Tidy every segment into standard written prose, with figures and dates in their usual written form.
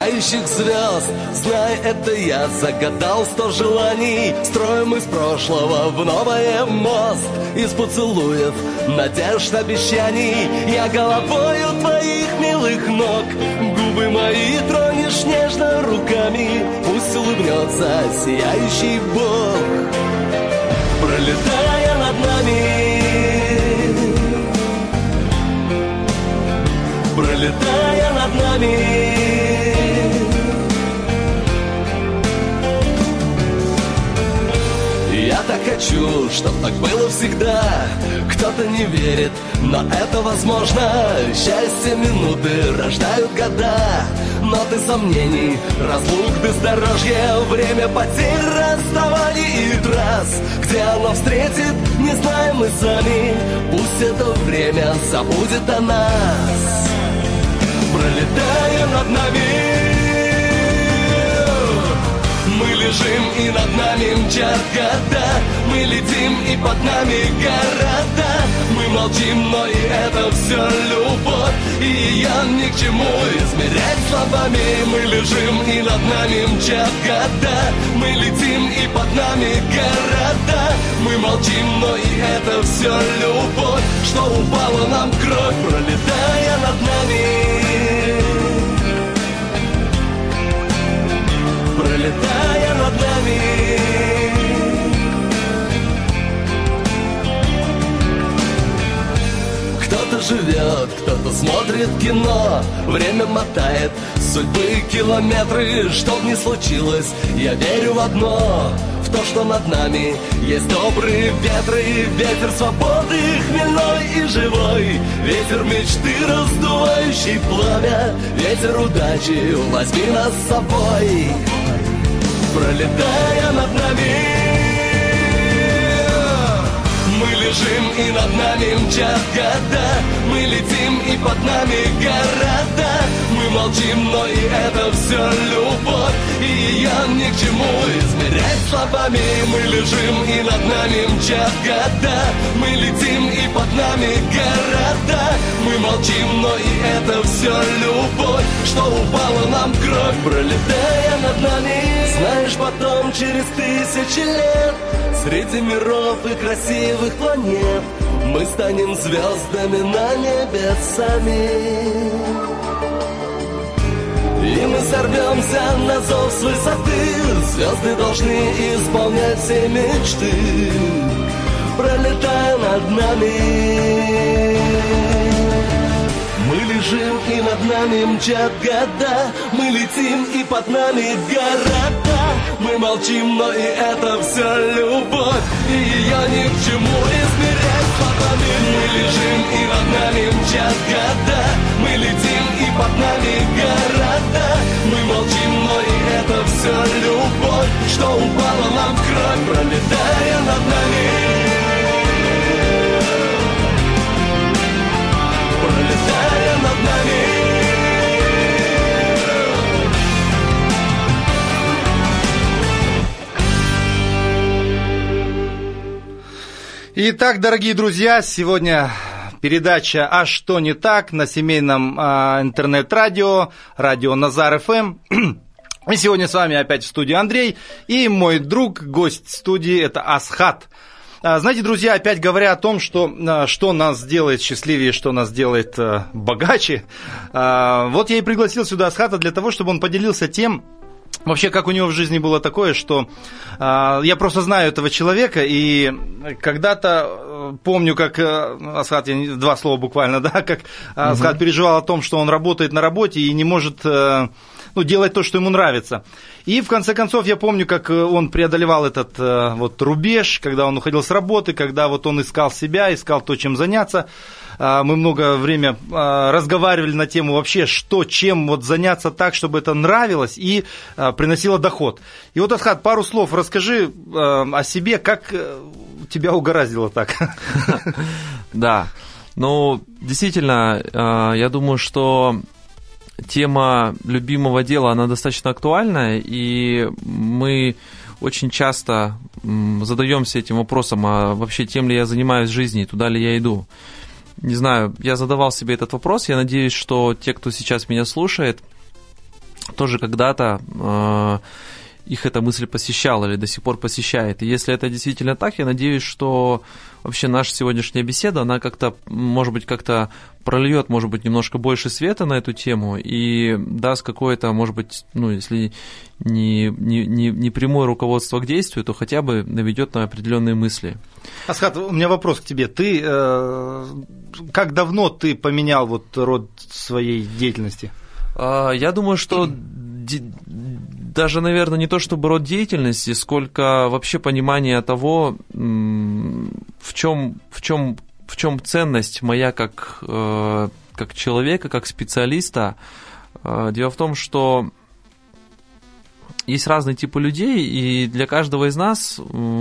Звезд, знай, это я загадал 100 желаний. Строим из прошлого в новое мост. Из поцелуев, надежд, обещаний. Я головою твоих милых ног. Губы мои тронешь нежно руками. Пусть улыбнется сияющий Бог, пролетая над нами, пролетая над нами. Я так хочу, чтоб так было всегда. Кто-то не верит, но это возможно. Счастье минуты рождают года. Но ты сомнений, разлук, бездорожье, время потерь, расставаний и трасс. Где оно встретит, не знаем мы сами. Пусть это время забудет о нас, пролетая над нами. Мы лежим, и над нами мчат года. Мы летим, и под нами города. Мы молчим, но и это все любовь. И ее ни к чему измерять словами. Мы лежим, и над нами мчат года. Мы летим, и под нами города. Мы молчим, но и это все любовь. Что упала нам в кровь, пролетая над нами, пролетая над нами. Кто-то живет, кто-то смотрит кино. Время мотает судьбы километры. Чтоб ни случилось, я верю в одно, в то, что над нами есть добрые ветры. Ветер свободы, хмельной и живой. Ветер мечты, раздувающий пламя. Ветер удачи, возьми нас с собой, пролетая над нами. Мы лежим, и над нами мчат года. Мы летим, и под нами города. Мы молчим, но и это все любовь. И ее ни к чему измерять словами. Мы лежим, и над нами мчат года. Мы летим, и под нами города. Мы молчим, но и это все любовь. Что упала нам в кровь, пролетая над нами. Знаешь, потом, через 1000 лет, среди миров и красивых планет, мы станем звездами на небе сами. И мы сорвемся на зов с высоты. Звезды должны исполнять все мечты, пролетая над нами. Мы лежим, и над нами мчат года. Мы летим, и под нами города. Мы молчим, но и это все любовь. И ее ни к чему измерять словами. Мы лежим, и над нами мчат года. Мы летим, и под нами города. Мы молчим, но и это все любовь. Что упало нам в кровь, пролетая над нами, пролетая над нами. Итак, дорогие друзья, сегодня передача «А что не так» на семейном интернет-радио, радио Назар ФМ. И сегодня с вами опять в студии Андрей и мой друг, гость студии, это Асхат. Знаете, друзья, опять говоря о том, что нас делает счастливее, что нас делает богаче, вот я и пригласил сюда Асхата для того, чтобы он поделился тем, вообще, как у него в жизни было такое, что я просто знаю этого человека, и когда-то помню, как Асхат, я 2 слова буквально, да, как Асхат переживал о том, что он работает на работе и не может делать то, что ему нравится. И в конце концов я помню, как он преодолевал этот вот рубеж, когда он уходил с работы, когда вот он искал себя, искал то, чем заняться. Мы много времени разговаривали на тему вообще, чем вот заняться так, чтобы это нравилось и приносило доход. И вот, Асхат, пару слов расскажи о себе, как тебя угораздило так. Да, действительно, я думаю, что тема любимого дела, она достаточно актуальна, и мы очень часто задаемся этим вопросом, а вообще тем ли я занимаюсь в жизни, туда ли я иду. Не знаю, я задавал себе этот вопрос, я надеюсь, что те, кто сейчас меня слушает, тоже когда-то их эта мысль посещала или до сих пор посещает. И если это действительно так, я надеюсь, что вообще наша сегодняшняя беседа, она как-то, может быть, как-то прольет, может быть, немножко больше света на эту тему и даст какое-то, может быть, ну, если не прямое руководство к действию, то хотя бы наведет на определенные мысли. Асхат, у меня вопрос к тебе. Ты как давно ты поменял вот род своей деятельности? Я думаю, что даже, наверное, не то чтобы род деятельности, сколько вообще понимание того, в чем ценность моя как человека, как специалиста. Дело в том, что есть разные типы людей, и для каждого из нас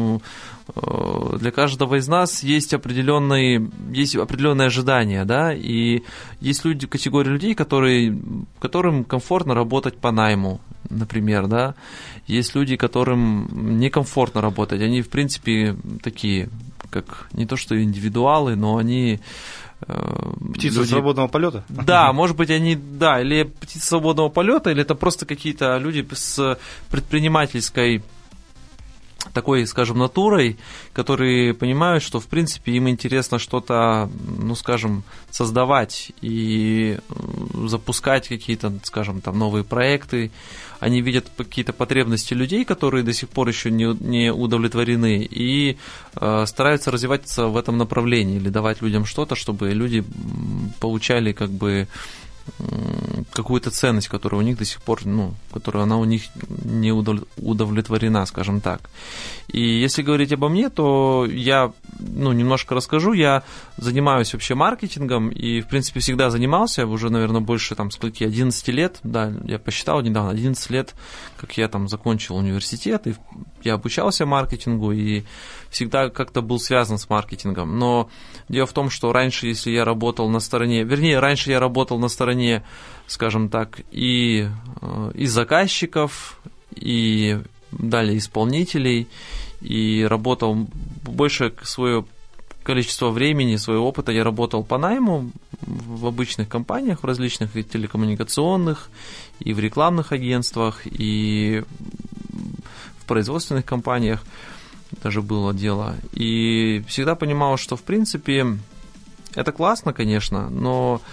есть определенные ожидания, да, и есть люди, категория людей, которым комфортно работать по найму, например, да, есть люди, которым некомфортно работать, они, в принципе, такие, как не то что индивидуалы, но они... Птицы свободного полета? Да, может быть, они, да, или птицы свободного полета, или это просто какие-то люди с предпринимательской такой, скажем, натурой, которые понимают, что, в принципе, им интересно что-то, ну, скажем, создавать и запускать какие-то, скажем, там, новые проекты. Они видят какие-то потребности людей, которые до сих пор еще не удовлетворены, и стараются развиваться в этом направлении или давать людям что-то, чтобы люди получали, как бы, какую-то ценность, которая у них до сих пор, ну, которая она у них не удовлетворена, скажем так. И если говорить обо мне, то я, ну, немножко расскажу. Я занимаюсь вообще маркетингом и, в принципе, всегда занимался, уже, наверное, больше, там, скольки, 11 лет, да, я посчитал недавно, 11 лет, как я там закончил университет, и я обучался маркетингу и всегда как-то был связан с маркетингом. Но дело в том, что раньше, если я работал на стороне, раньше я работал на стороне, скажем так, и заказчиков, и далее исполнителей, и работал большее свое количество времени, своего опыта я работал по найму в обычных компаниях, в различных и телекоммуникационных, и в рекламных агентствах, и в производственных компаниях даже было дело. И всегда понимал, что, в принципе, это классно, конечно, но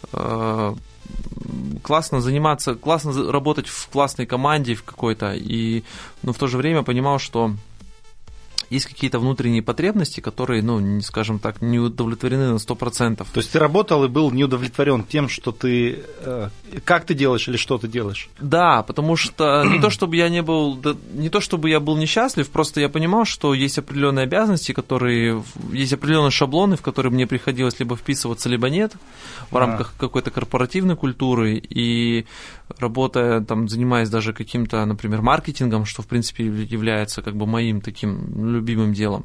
классно заниматься, классно работать в классной команде в какой-то, но в то же время понимал, что есть какие-то внутренние потребности, которые, ну, скажем так, не удовлетворены на 100%. То есть ты работал и был не удовлетворен тем, что ты, как ты делаешь или что ты делаешь? Да, потому что не то чтобы я был несчастлив, просто я понимал, что есть определенные обязанности, есть определенные шаблоны, в которые мне приходилось либо вписываться, либо нет, в рамках какой-то корпоративной культуры, и работая, там, занимаясь даже каким-то, например, маркетингом, что, в принципе, является как бы моим таким любимым делом,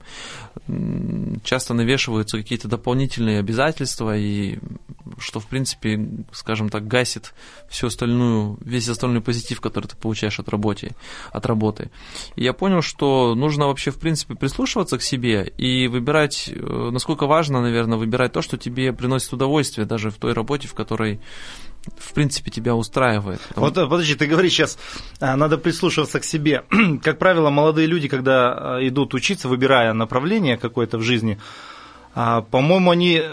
часто навешиваются какие-то дополнительные обязательства, и что, в принципе, скажем так, гасит весь остальной позитив, который ты получаешь от работы. И я понял, что нужно вообще, в принципе, прислушиваться к себе и выбирать, насколько важно, наверное, выбирать то, что тебе приносит удовольствие, даже в той работе, в которой, в принципе, тебя устраивает. Вот, подожди, ты говоришь сейчас, надо прислушиваться к себе. Как правило, молодые люди, когда идут учиться, выбирая направление какое-то в жизни, по-моему, они...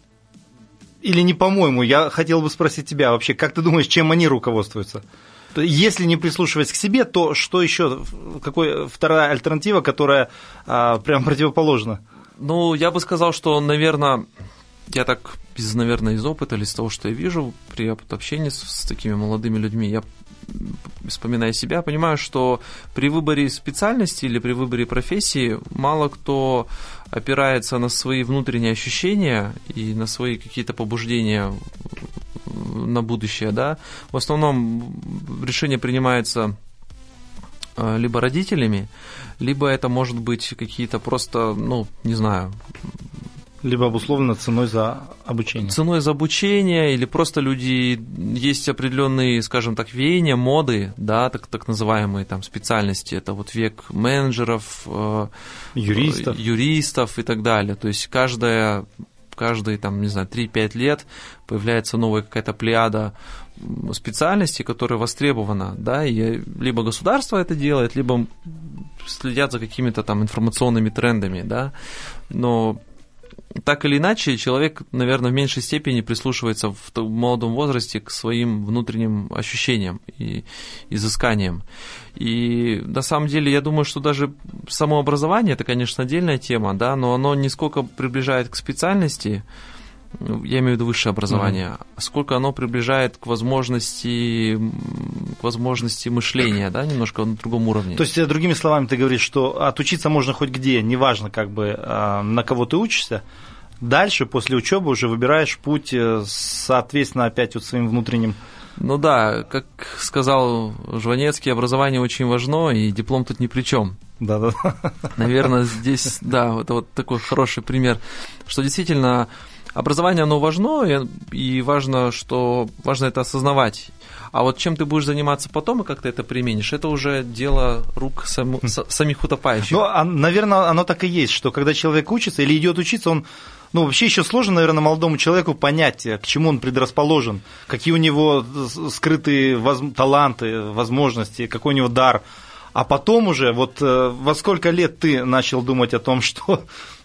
Или не по-моему, я хотел бы спросить тебя вообще, как ты думаешь, чем они руководствуются? Если не прислушиваясь к себе, то что еще, какая вторая альтернатива, которая прям противоположна? Ну, я бы сказал, что, наверное, я так, из опыта или из того, что я вижу при общении с такими молодыми людьми, я, вспоминая себя, понимаю, что при выборе специальности или при выборе профессии мало кто опирается на свои внутренние ощущения и на свои какие-то побуждения на будущее, да. В основном решение принимается либо родителями, либо это может быть какие-то просто, ну, не знаю... Либо обусловлено ценой за обучение. Ценой за обучение, или просто есть определенные, скажем так, веяния, моды, да, так называемые там специальности. Это вот век менеджеров, юристов и так далее. То есть каждые там, не знаю, 3-5 лет появляется новая какая-то плеяда специальностей, которая востребована, да, и либо государство это делает, либо следят за какими-то там информационными трендами, да, но так или иначе человек, наверное, в меньшей степени прислушивается в молодом возрасте к своим внутренним ощущениям и изысканиям. И на самом деле я думаю, что даже само образование, это, конечно, отдельная тема, да, но оно не сколько приближает к специальности, я имею в виду высшее образование, сколько оно приближает к возможности мышления, да, немножко на другом уровне. То есть, другими словами, ты говоришь, что отучиться можно хоть где, неважно, как бы, на кого ты учишься, дальше, после учебы, уже выбираешь путь, соответственно, опять вот своим внутренним. Ну да, как сказал Жванецкий, образование очень важно, и диплом тут ни при чем. Да. Наверное, здесь, да, это вот такой хороший пример, что действительно образование, оно важно, и важно это осознавать. А вот чем ты будешь заниматься потом и как ты это применишь, это уже дело рук самих утопающих. Ну, наверное, оно так и есть, что когда человек учится или идет учиться, он, вообще еще сложно, наверное, молодому человеку понять, к чему он предрасположен, какие у него скрытые таланты, возможности, какой у него дар. А потом уже, вот во сколько лет ты начал думать о том, что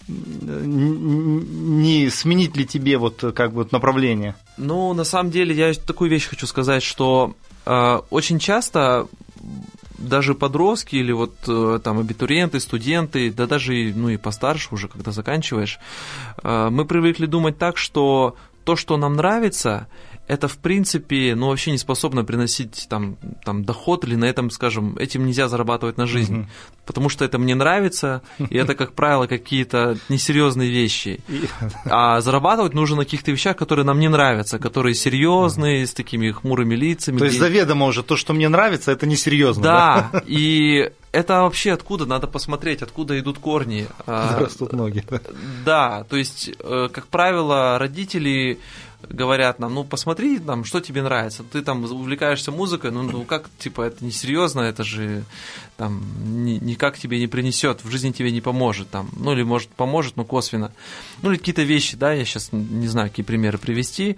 не сменить ли тебе вот как бы направление? Ну, на самом деле, я такую вещь хочу сказать, что очень часто даже подростки или вот там абитуриенты, студенты, да даже и постарше уже, когда заканчиваешь, мы привыкли думать так, что то, что нам нравится, это, в принципе, вообще не способно приносить там доход, или на этом, скажем, этим нельзя зарабатывать на жизнь. Потому что это мне нравится, и это, как правило, какие-то несерьезные вещи. А зарабатывать нужно на каких-то вещах, которые нам не нравятся, которые серьезные, с такими хмурыми лицами. То есть заведомо уже то, что мне нравится, это несерьезно. Да, и это вообще откуда? Надо посмотреть, откуда идут корни. Растут ноги. Да, то есть, как правило, родители говорят нам, посмотри, что тебе нравится, ты там увлекаешься музыкой, как, это несерьезно, это же там никак тебе не принесет, в жизни тебе не поможет, или может поможет, но косвенно, или какие-то вещи, да, я сейчас не знаю, какие примеры привести,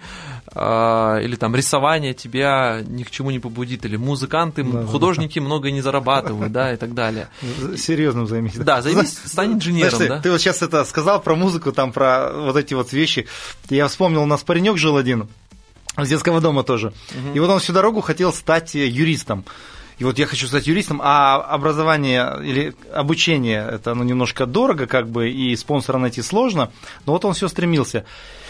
или там рисование тебя ни к чему не побудит, или музыканты, художники много не зарабатывают, да, и так далее. Серьезным займись. Да, займись, стань инженером, знаешь, да. Ты вот сейчас это сказал про музыку, про вот эти вот вещи, я вспомнил, у нас паренек жил один, с детского дома тоже. И вот он всю дорогу хотел стать юристом. И вот я хочу стать юристом, а образование или обучение, это немножко дорого, и спонсора найти сложно, но вот он все стремился.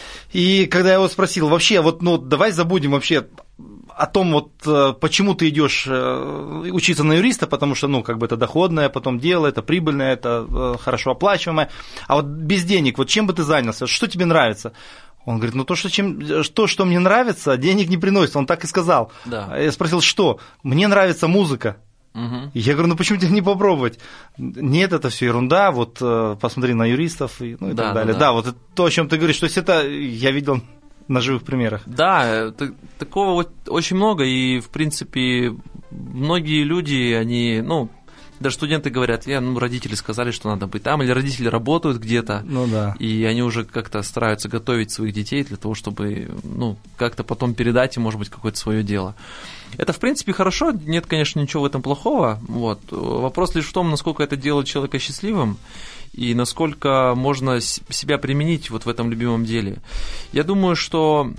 И когда я его спросил, вообще, давай забудем вообще о том, почему ты идешь учиться на юриста, потому что, это доходное потом дело, это прибыльное, это хорошо оплачиваемое, а вот без денег, чем бы ты занялся, что тебе нравится? Он говорит, то, что мне нравится, денег не приносит. Он так и сказал. Да. Я спросил, что? Мне нравится музыка. И я говорю, почему тебе не попробовать? Нет, это все ерунда, посмотри на юристов и так далее. Да, вот то, о чем ты говоришь, то есть это я видел на живых примерах. Да, такого очень много, и, в принципе, многие люди, они, даже студенты говорят, родители сказали, что надо быть там, или родители работают где-то, и они уже как-то стараются готовить своих детей для того, чтобы, как-то потом передать им, может быть, какое-то свое дело. Это, в принципе, хорошо, нет, конечно, ничего в этом плохого, Вопрос лишь в том, насколько это делает человека счастливым, и насколько можно себя применить в этом любимом деле. Я думаю, что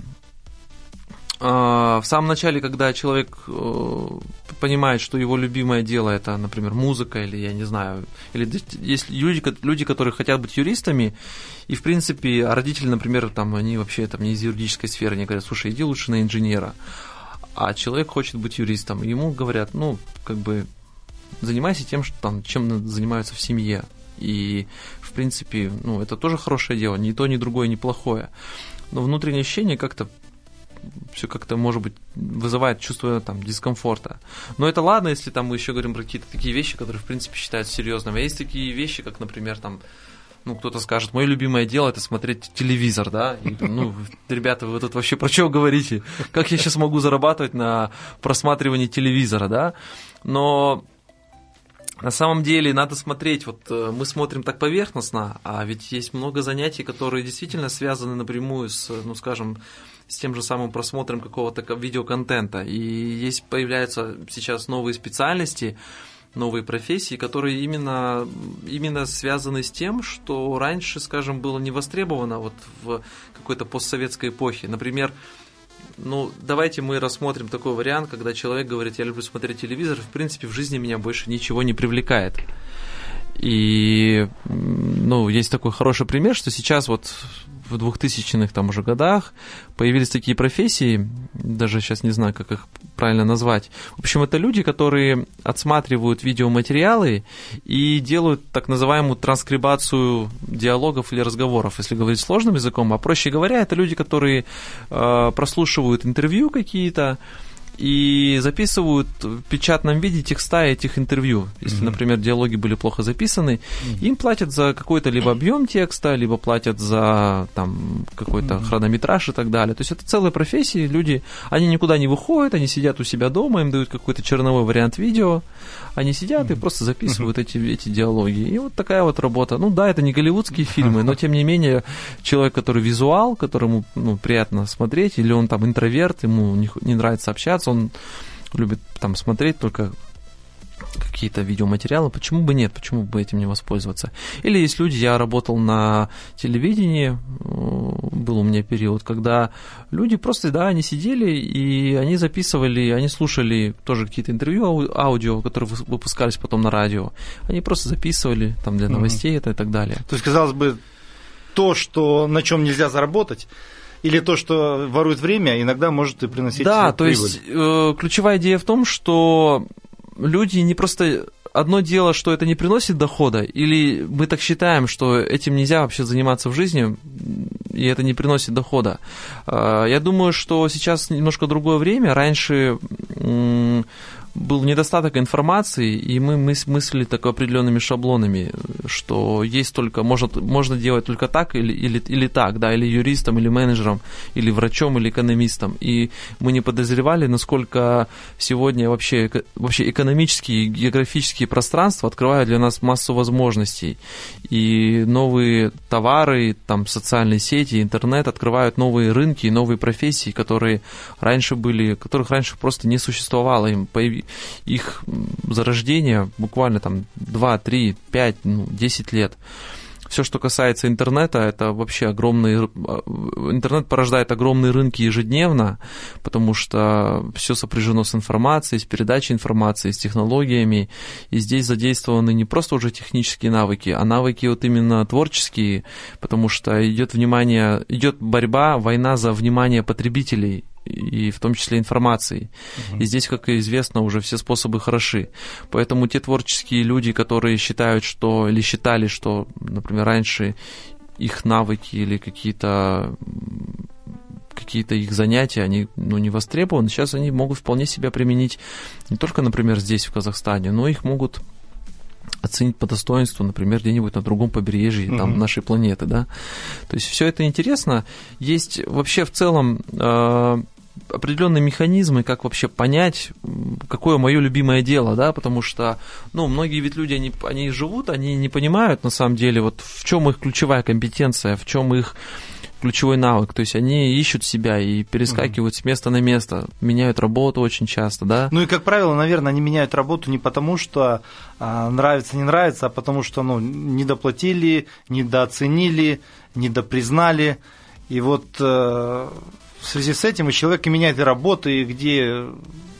в самом начале, когда человек понимает, что его любимое дело это, например, музыка, или я не знаю, или есть люди, которые хотят быть юристами, и в принципе родители, например, они вообще не из юридической сферы, они говорят, слушай, иди лучше на инженера, а человек хочет быть юристом, ему говорят, занимайся тем, чем занимаются в семье, и в принципе, это тоже хорошее дело, ни то, ни другое, ни плохое, но внутреннее ощущение как-то все как-то, может быть, вызывает чувство дискомфорта. Но это ладно, если мы еще говорим про какие-то такие вещи, которые, в принципе, считаются серьезными. А есть такие вещи, как, например, кто-то скажет, мое любимое дело – это смотреть телевизор, да? И, ребята, вы тут вообще про что говорите? Как я сейчас могу зарабатывать на просматривании телевизора, да? Но на самом деле надо смотреть, мы смотрим так поверхностно, а ведь есть много занятий, которые действительно связаны напрямую с, с тем же самым просмотром какого-то видеоконтента. И появляются сейчас новые специальности, новые профессии, которые именно связаны с тем, что раньше, скажем, было не востребовано вот в какой-то постсоветской эпохе. Например, давайте мы рассмотрим такой вариант, когда человек говорит: я люблю смотреть телевизор, в принципе, в жизни меня больше ничего не привлекает. И, есть такой хороший пример, что сейчас вот в 2000-х там уже годах появились такие профессии, даже сейчас не знаю, как их правильно назвать. В общем, это люди, которые отсматривают видеоматериалы и делают так называемую транскрибацию диалогов или разговоров, если говорить сложным языком. А проще говоря, это люди, которые прослушивают интервью какие-то и записывают в печатном виде текста этих интервью. Если, например, диалоги были плохо записаны, им платят за какой-то либо объем текста, либо платят за какой-то хронометраж и так далее. То есть это целые профессии, люди, они никуда не выходят, они сидят у себя дома, им дают какой-то черновой вариант видео, они сидят и просто записывают эти диалоги. И вот такая вот работа. Это не голливудские фильмы, но тем не менее человек, который визуал, которому приятно смотреть, или он там интроверт, ему не нравится общаться, он любит там смотреть только какие-то видеоматериалы, почему бы нет, почему бы этим не воспользоваться. Или есть люди, я работал на телевидении, был у меня период, когда люди просто, они сидели и они записывали, они слушали тоже какие-то интервью, аудио, которые выпускались потом на радио, они просто записывали там для новостей это и так далее. То есть, казалось бы, то, на чем нельзя заработать, или то, что ворует время, иногда может и приносить прибыль. Да, то есть ключевая идея в том, что люди не просто... Одно дело, что это не приносит дохода, или мы так считаем, что этим нельзя вообще заниматься в жизни, и это не приносит дохода. Я думаю, что сейчас немножко другое время. Раньше был недостаток информации, и мы мыслили так определенными шаблонами, что есть только, можно делать только так или так, да, или юристом, или менеджером, или врачом, или экономистом. И мы не подозревали, насколько сегодня вообще экономические и географические пространства открывают для нас массу возможностей. И новые товары, там, социальные сети, интернет открывают новые рынки и новые профессии, которых раньше просто не существовало. Их зарождение буквально там 2, 3, 5, 10 лет. Все, что касается интернета, это вообще интернет порождает огромные рынки ежедневно, потому что все сопряжено с информацией, с передачей информации, с технологиями, и здесь задействованы не просто уже технические навыки, а навыки вот именно творческие, потому что идет борьба, война за внимание потребителей, и в том числе информации. И здесь, как и известно, уже все способы хороши. Поэтому те творческие люди, которые считали, что, например, раньше их навыки или какие-то их занятия, они не востребованы, сейчас они могут вполне себя применить не только, например, здесь, в Казахстане, но их могут оценить по достоинству, например, где-нибудь на другом побережье там, нашей планеты, да. То есть все это интересно. Есть вообще в целом определенные механизмы, как вообще понять, какое мое любимое дело, да, потому что, многие ведь люди, они живут, они не понимают, на самом деле, вот в чем их ключевая компетенция, в чем их ключевой навык, то есть они ищут себя и перескакивают с места на место, меняют работу очень часто, да. И, как правило, наверное, они меняют работу не потому, что нравится, не нравится, а потому что, недоплатили, недооценили, недопризнали, и вот в связи с этим и человек и меняет и работу, и где-то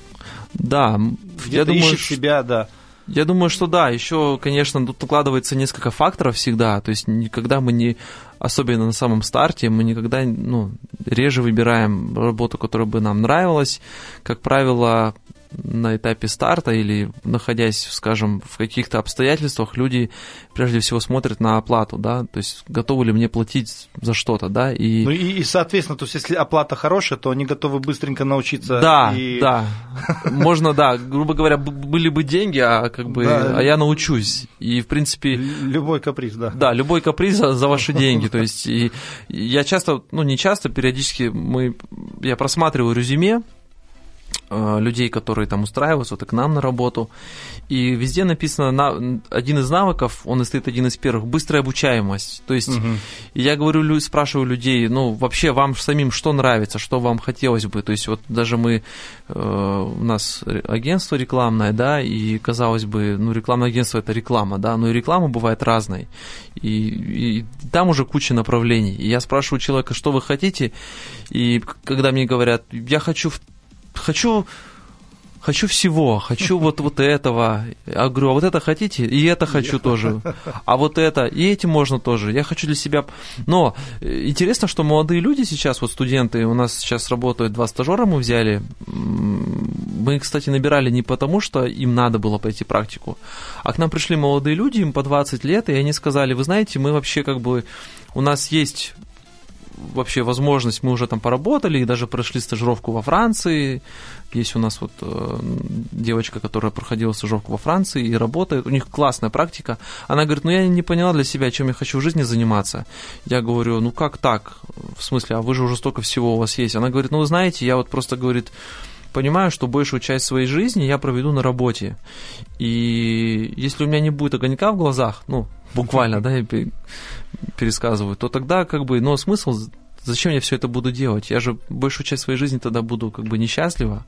ищет себя, да. Я думаю, что да, еще, конечно, тут укладывается несколько факторов всегда, то есть никогда особенно на самом старте, мы никогда, реже выбираем работу, которая бы нам нравилась, как правило, на этапе старта или находясь, скажем, в каких-то обстоятельствах, люди прежде всего смотрят на оплату, да, то есть готовы ли мне платить за что-то, да, и соответственно, то есть если оплата хорошая, то они готовы быстренько научиться. Да, можно, грубо говоря, были бы деньги, а я научусь, и в принципе... Любой каприз, да. Да, любой каприз за ваши деньги, то есть и я часто, не часто, периодически я просматриваю резюме людей, которые там устраиваются вот и к нам на работу. И везде написано, один из навыков, он и стоит один из первых, быстрая обучаемость. То есть я говорю, спрашиваю людей, ну, вообще вам самим что нравится, что вам хотелось бы. То есть вот даже у нас агентство рекламное, да, и, казалось бы, ну, рекламное агентство – это реклама, да, но и реклама бывает разной. И там уже куча направлений. И я спрашиваю человека, что вы хотите, и когда мне говорят, я хочу всего, хочу вот этого. Я говорю, а вот это хотите? И это хочу тоже. А вот это, и этим можно тоже. Я хочу для себя... Но интересно, что молодые люди сейчас, вот студенты, у нас сейчас работают 2 стажера мы взяли. Мы, кстати, набирали не потому, что им надо было пройти практику, а к нам пришли молодые люди, им по 20 лет, и они сказали, вы знаете, мы вообще как бы... У нас есть... вообще возможность, мы уже там поработали и даже прошли стажировку во Франции. Есть у нас вот девочка, которая проходила стажировку во Франции и работает, у них классная практика. Она говорит, ну я не поняла для себя, чем я хочу в жизни заниматься. Я говорю, ну как так? В смысле, а вы же уже столько всего у вас есть. Она говорит, ну вы знаете, я вот просто, говорит, понимаю, что большую часть своей жизни я проведу на работе. И если у меня не будет огонька в глазах, ну, буквально, да, я пересказываю, то тогда как бы, ну, смысл, зачем я все это буду делать? Я же большую часть своей жизни тогда буду как бы несчастлива.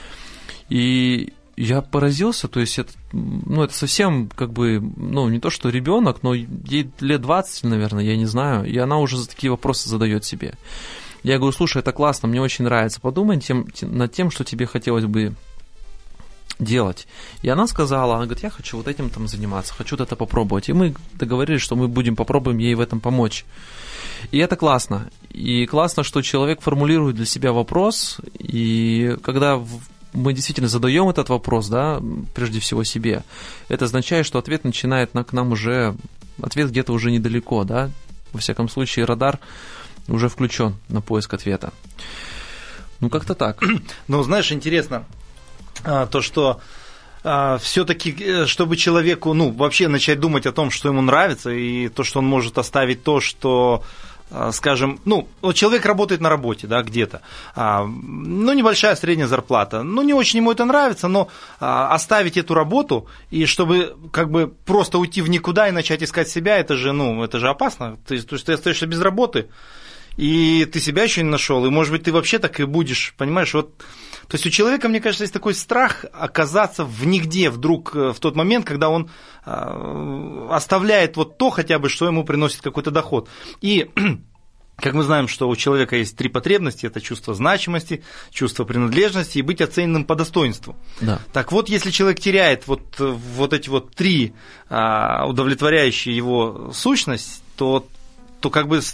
И я поразился, то есть это, ну, это совсем как бы, ну, не то что ребенок, но ей лет 20, наверное, я не знаю, и она уже такие вопросы задает себе. Я говорю, слушай, это классно, мне очень нравится, подумай над тем, что тебе хотелось бы делать. И она сказала, она говорит, я хочу вот этим там заниматься, хочу вот это попробовать. И мы договорились, что мы попробуем ей в этом помочь. И это классно. И классно, что человек формулирует для себя вопрос, и когда мы действительно задаем этот вопрос, да, прежде всего себе, это означает, что ответ начинает к нам уже, ответ где-то уже недалеко, да, во всяком случае радар уже включен на поиск ответа. Ну, как-то так. Ну, знаешь, интересно то, что все-таки, чтобы человеку, ну, вообще начать думать о том, что ему нравится, и то, что он может оставить то, что, скажем, ну, вот человек работает на работе, да, где-то, ну, небольшая средняя зарплата, ну, не очень ему это нравится, но оставить эту работу, и чтобы, как бы, просто уйти в никуда и начать искать себя, это же, ну, это же опасно, то есть ты остаешься без работы, и ты себя еще не нашел, и, может быть, ты вообще так и будешь, понимаешь, вот. То есть у человека, мне кажется, есть такой страх оказаться в нигде вдруг в тот момент, когда он оставляет вот то хотя бы, что ему приносит какой-то доход. И как мы знаем, что у человека есть 3 потребности, это чувство значимости, чувство принадлежности и быть оцененным по достоинству. Да. Так вот, если человек теряет вот эти вот 3 удовлетворяющие его сущность, то как бы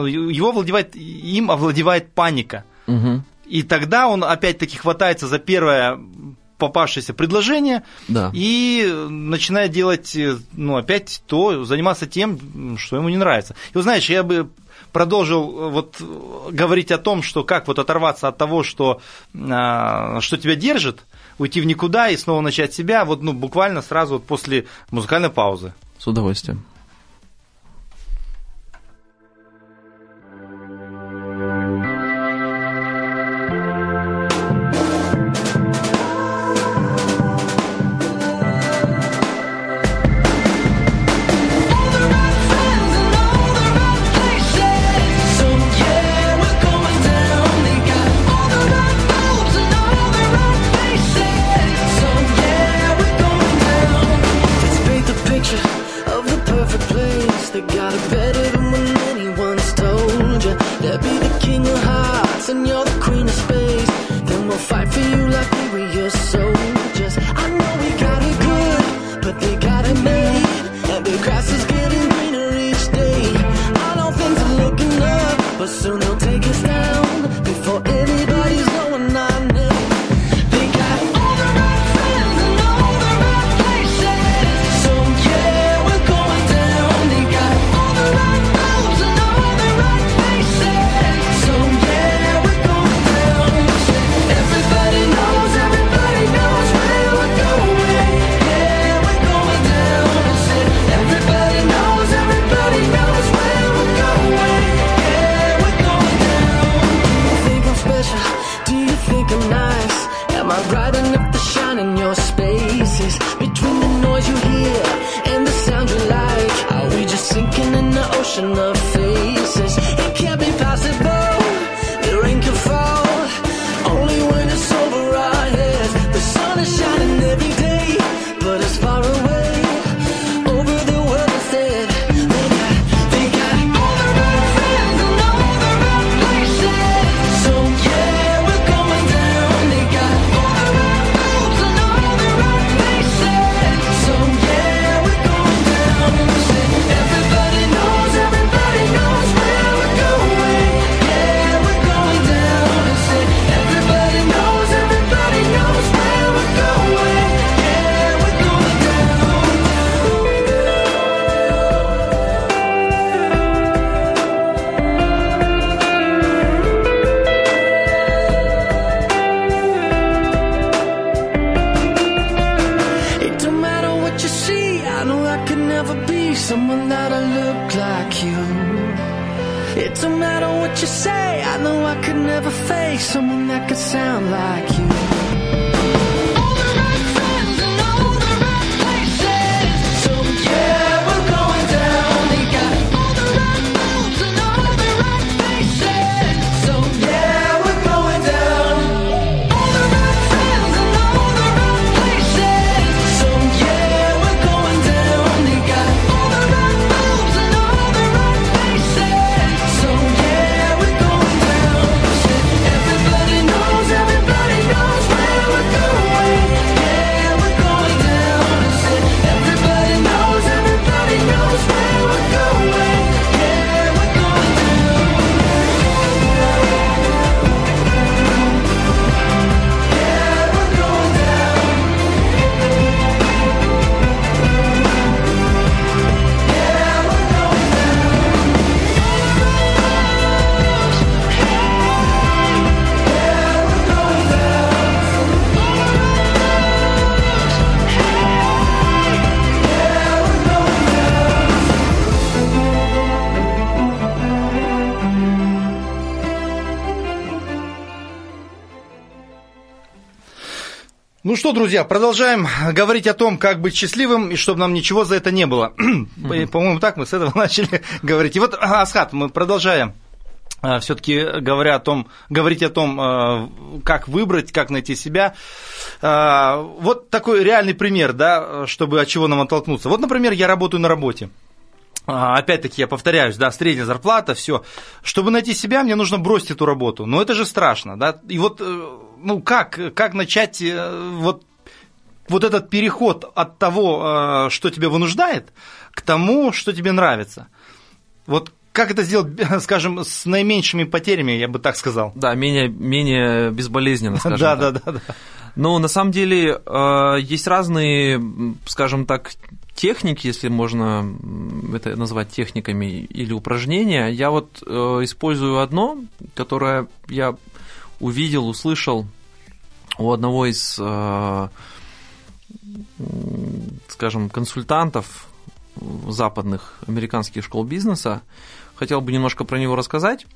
им овладевает паника. Угу. И тогда он опять-таки хватается за первое попавшееся предложение, да, и начинает делать, ну, опять заниматься тем, что ему не нравится. И, знаешь, я бы продолжил вот говорить о том, что как вот оторваться от того, что тебя держит, уйти в никуда и снова начать себя, вот, ну, буквально сразу вот после музыкальной паузы. С удовольствием. Of the perfect never be someone that'll look like you. It don't matter what you say, I know I could never face someone that could sound like you. All the right friends and all the right places. So yeah, we're going down. They got all the right moves and all the right faces. So yeah, we're going down. All the right friends and all the right places. So yeah, we're going down. They got all the right moves and all the right faces. So yeah, we're going down. Everybody knows where we're going. Yeah, we're going down. Everybody knows where we're going. Yeah, we're going down. Yeah, we're going down. Yeah, we're going Ну что, друзья, продолжаем говорить о том, как быть счастливым, и чтобы нам ничего за это не было. По-моему, так мы с этого начали говорить. И вот, Асхат, мы продолжаем все-таки говорить о том, как выбрать, как найти себя. Вот такой реальный пример, да, чтобы от чего нам оттолкнуться. Вот, например, я работаю на работе. Опять-таки, я повторяюсь, да, средняя зарплата, все. Чтобы найти себя, мне нужно бросить эту работу. Но это же страшно, да. И вот, ну, как начать вот этот переход от того, что тебя вынуждает, к тому, что тебе нравится. Вот как это сделать, скажем, с наименьшими потерями, я бы так сказал. Да, менее безболезненно, скажем так. Да. Ну, на самом деле, есть разные, скажем так, техники, если можно это назвать техниками, или упражнения. Я вот использую одно, которое я увидел, услышал у одного из, скажем, консультантов западных американских школ бизнеса. Хотел бы немножко про него рассказать.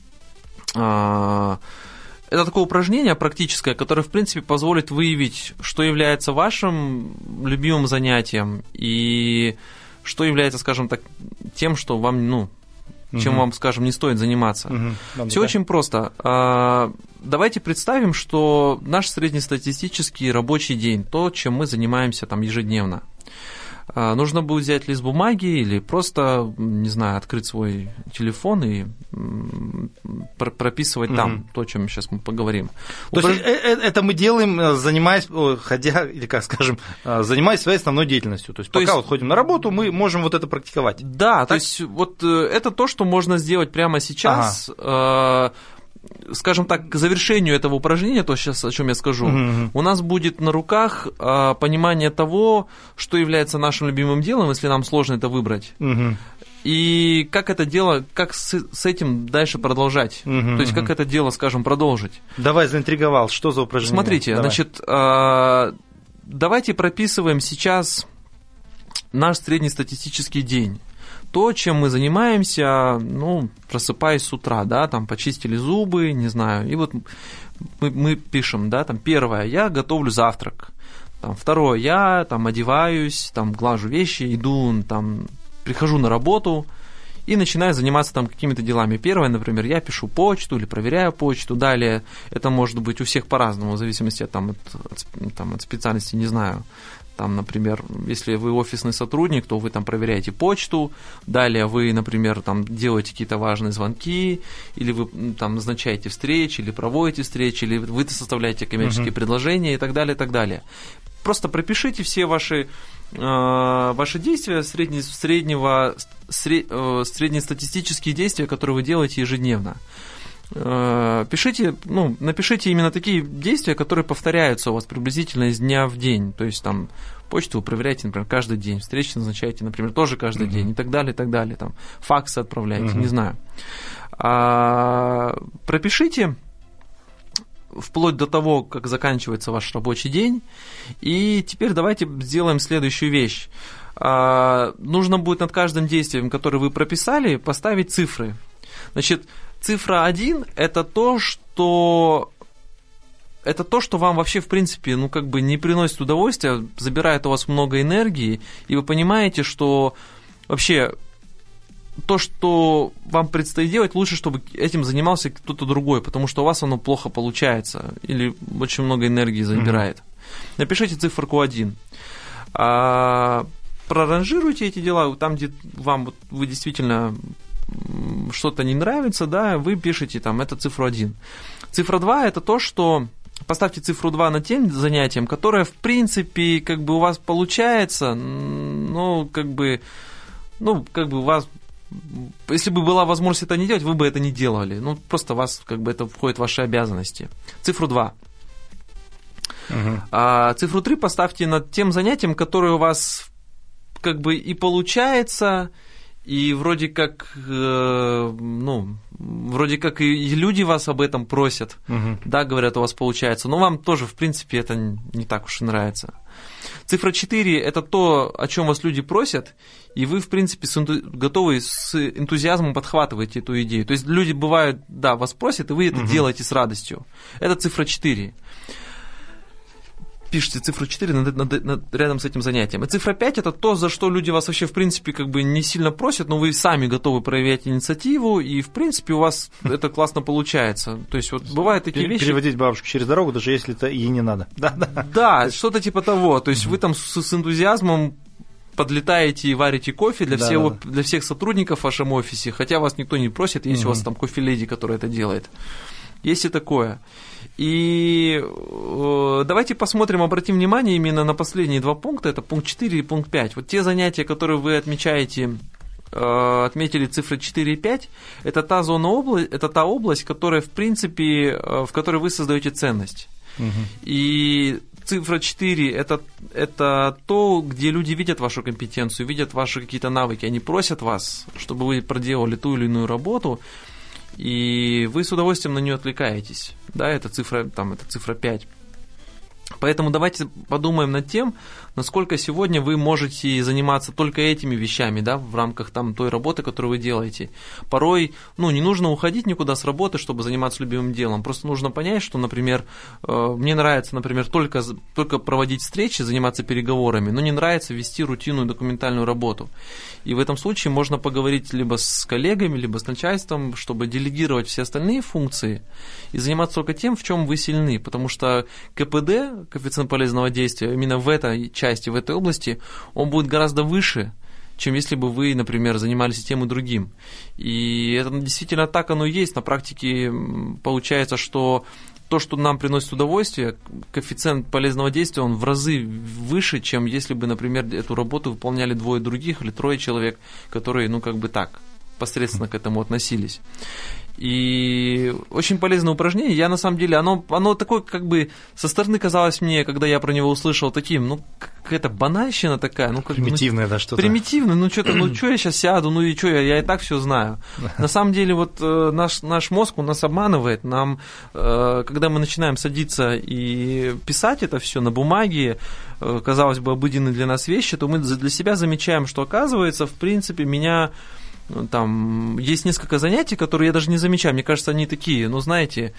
Это такое упражнение практическое, которое, в принципе, позволит выявить, что является вашим любимым занятием и что является, скажем так, тем, что вам, чем вам, скажем, не стоит заниматься. Все очень просто. Давайте представим, что наш среднестатистический рабочий день, то, чем мы занимаемся там ежедневно. Нужно будет взять лист бумаги или просто, не знаю, открыть свой телефон и прописывать там то, о чем сейчас мы поговорим. То есть это мы делаем, занимаясь своей основной деятельностью. То есть пока вот ходим на работу, мы можем вот это практиковать. Да, так? То есть вот это то, что можно сделать прямо сейчас. Скажем так, к завершению этого упражнения, то сейчас о чем я скажу, у нас будет на руках понимание того, что является нашим любимым делом, если нам сложно это выбрать. И как это дело, как с этим дальше продолжать. То есть как это дело, скажем, продолжить. Давай, заинтриговал, что за упражнение? Смотрите, значит, давайте прописываем сейчас наш среднестатистический день. То, чем мы занимаемся, просыпаясь с утра, да, там, почистили зубы, не знаю, и вот мы пишем, да, там, первое, я готовлю завтрак, там, второе, я, там, одеваюсь, там, глажу вещи, иду, там, прихожу на работу и начинаю заниматься, там, какими-то делами. Первое, например, я пишу почту или проверяю почту, далее, это может быть у всех по-разному, в зависимости от специальности, не знаю. Там, например, если вы офисный сотрудник, то вы там проверяете почту, далее вы, например, там делаете какие-то важные звонки, или вы там назначаете встречи, или проводите встречи, или вы составляете коммерческие предложения и так далее, и так далее. Просто пропишите все ваши действия, среднестатистические действия, которые вы делаете ежедневно. Напишите именно такие действия, которые повторяются у вас приблизительно из дня в день. То есть там почту вы проверяете, например, каждый день, встречи назначаете, например, тоже каждый день и так далее, и так далее. Там, факсы отправляете, не знаю. Пропишите вплоть до того, как заканчивается ваш рабочий день. И теперь давайте сделаем следующую вещь. нужно будет над каждым действием, которое вы прописали, поставить цифры. Значит, цифра 1 – это то, что вам вообще, в принципе, не приносит удовольствия, забирает у вас много энергии, и вы понимаете, что вообще то, что вам предстоит делать, лучше, чтобы этим занимался кто-то другой, потому что у вас оно плохо получается или очень много энергии забирает. Напишите циферку 1. Проранжируйте эти дела, там, где вы действительно что-то не нравится, да, вы пишете это цифру 1. Цифра 2 – это то, что... Поставьте цифру 2 над тем занятием, которое, в принципе, у вас получается, у вас... Если бы была возможность это не делать, вы бы это не делали. Просто вас, это входит в ваши обязанности. Цифру 2. Цифру 3 поставьте над тем занятием, которое у вас и получается, и вроде как и люди вас об этом просят, да, говорят, у вас получается, но вам тоже, в принципе, это не так уж и нравится. Цифра 4 – это то, о чем вас люди просят, и вы, в принципе, готовы с энтузиазмом подхватываете эту идею. То есть люди бывают, да, вас просят, и вы это делаете с радостью. Это цифра 4. Пишите цифру 4 рядом с этим занятием. И цифра 5 – это то, за что люди вас вообще, в принципе, не сильно просят, но вы сами готовы проявлять инициативу, и, в принципе, у вас это классно получается. То есть, бывают такие вещи… Переводить бабушку через дорогу, даже если это ей не надо. Да, что-то типа того. То есть, вы там с энтузиазмом подлетаете и варите кофе для всех сотрудников в вашем офисе, хотя вас никто не просит, есть у вас там кофе-леди, которая это делает. Есть и такое. И давайте посмотрим, обратим внимание именно на последние 2 пункта, это пункт 4 и пункт 5. Вот те занятия, которые вы отметили цифры 4 и 5, это та область, которая, в принципе, в которой вы создаете ценность. И цифра 4 это то, где люди видят вашу компетенцию, видят ваши какие-то навыки, они просят вас, чтобы вы проделали ту или иную работу, и вы с удовольствием на нее отвлекаетесь. Да, это цифра 5. Поэтому давайте подумаем над тем, насколько сегодня вы можете заниматься только этими вещами, да, в рамках той работы, которую вы делаете. Порой, не нужно уходить никуда с работы, чтобы заниматься любимым делом. Просто нужно понять, что, например, мне нравится, только проводить встречи, заниматься переговорами, но не нравится вести рутинную документальную работу. И в этом случае можно поговорить либо с коллегами, либо с начальством, чтобы делегировать все остальные функции и заниматься только тем, в чем вы сильны. Потому что КПД, коэффициент полезного действия, именно в этой части, в этой области, он будет гораздо выше, чем если бы вы, например, занимались тем и другим. И это действительно так оно и есть. На практике получается, что то, что нам приносит удовольствие, коэффициент полезного действия, он в разы выше, чем если бы, например, эту работу выполняли 2 других или 3 человек, которые, посредственно к этому относились. И очень полезное упражнение. Я, на самом деле, оно такое, со стороны казалось мне, когда я про него услышал, таким, какая-то банальщина такая. Примитивное, да, что-то. Примитивное, что я сейчас сяду, и что, я и так все знаю. На самом деле, наш мозг, он нас обманывает. Когда мы начинаем садиться и писать это все на бумаге, казалось бы, обыденные для нас вещи, то мы для себя замечаем, что, оказывается, в принципе, там есть несколько занятий, которые я даже не замечаю. Мне кажется, они такие, знаете,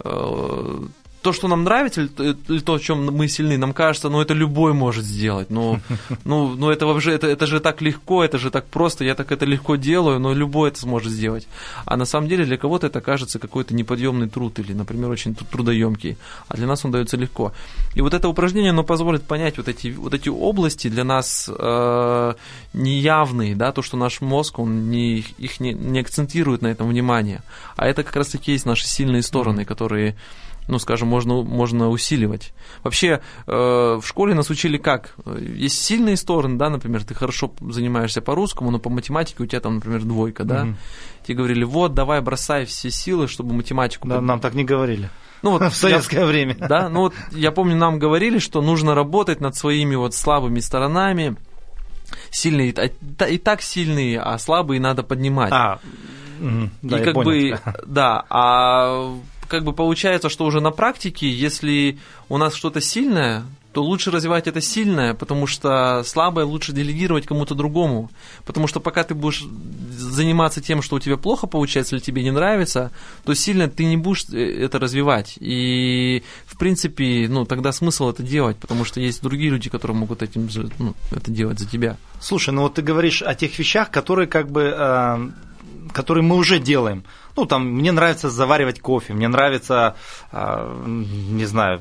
то, что нам нравится, или то, в чем мы сильны, нам кажется, это любой может сделать. Это вообще, это же так легко, это же так просто, я так это легко делаю, но любой это сможет сделать. А на самом деле для кого-то это кажется какой-то неподъемный труд или, например, очень трудоемкий, а для нас он дается легко. И это упражнение, оно позволит понять эти области для нас неявные, да, то, что наш мозг, он их не акцентирует на этом внимание. А это как раз-таки есть наши сильные стороны, которые, скажем, можно усиливать. Вообще, в школе нас учили как? Есть сильные стороны, да, например, ты хорошо занимаешься по-русскому, но по математике у тебя там, например, 2, да? Тебе говорили, давай бросай все силы, чтобы математику… Да, нам так не говорили. В советское время. Да, я помню, нам говорили, что нужно работать над своими слабыми сторонами. Сильные, и так сильные, а слабые надо поднимать. Да, и я понял. Получается, что уже на практике, если у нас что-то сильное, то лучше развивать это сильное, потому что слабое лучше делегировать кому-то другому. Потому что пока ты будешь заниматься тем, что у тебя плохо получается или тебе не нравится, то сильно ты не будешь это развивать. И, в принципе, тогда смысл это делать, потому что есть другие люди, которые могут это делать за тебя. Слушай, вот ты говоришь о тех вещах, которые которые мы уже делаем. Мне нравится заваривать кофе, мне нравится, не знаю...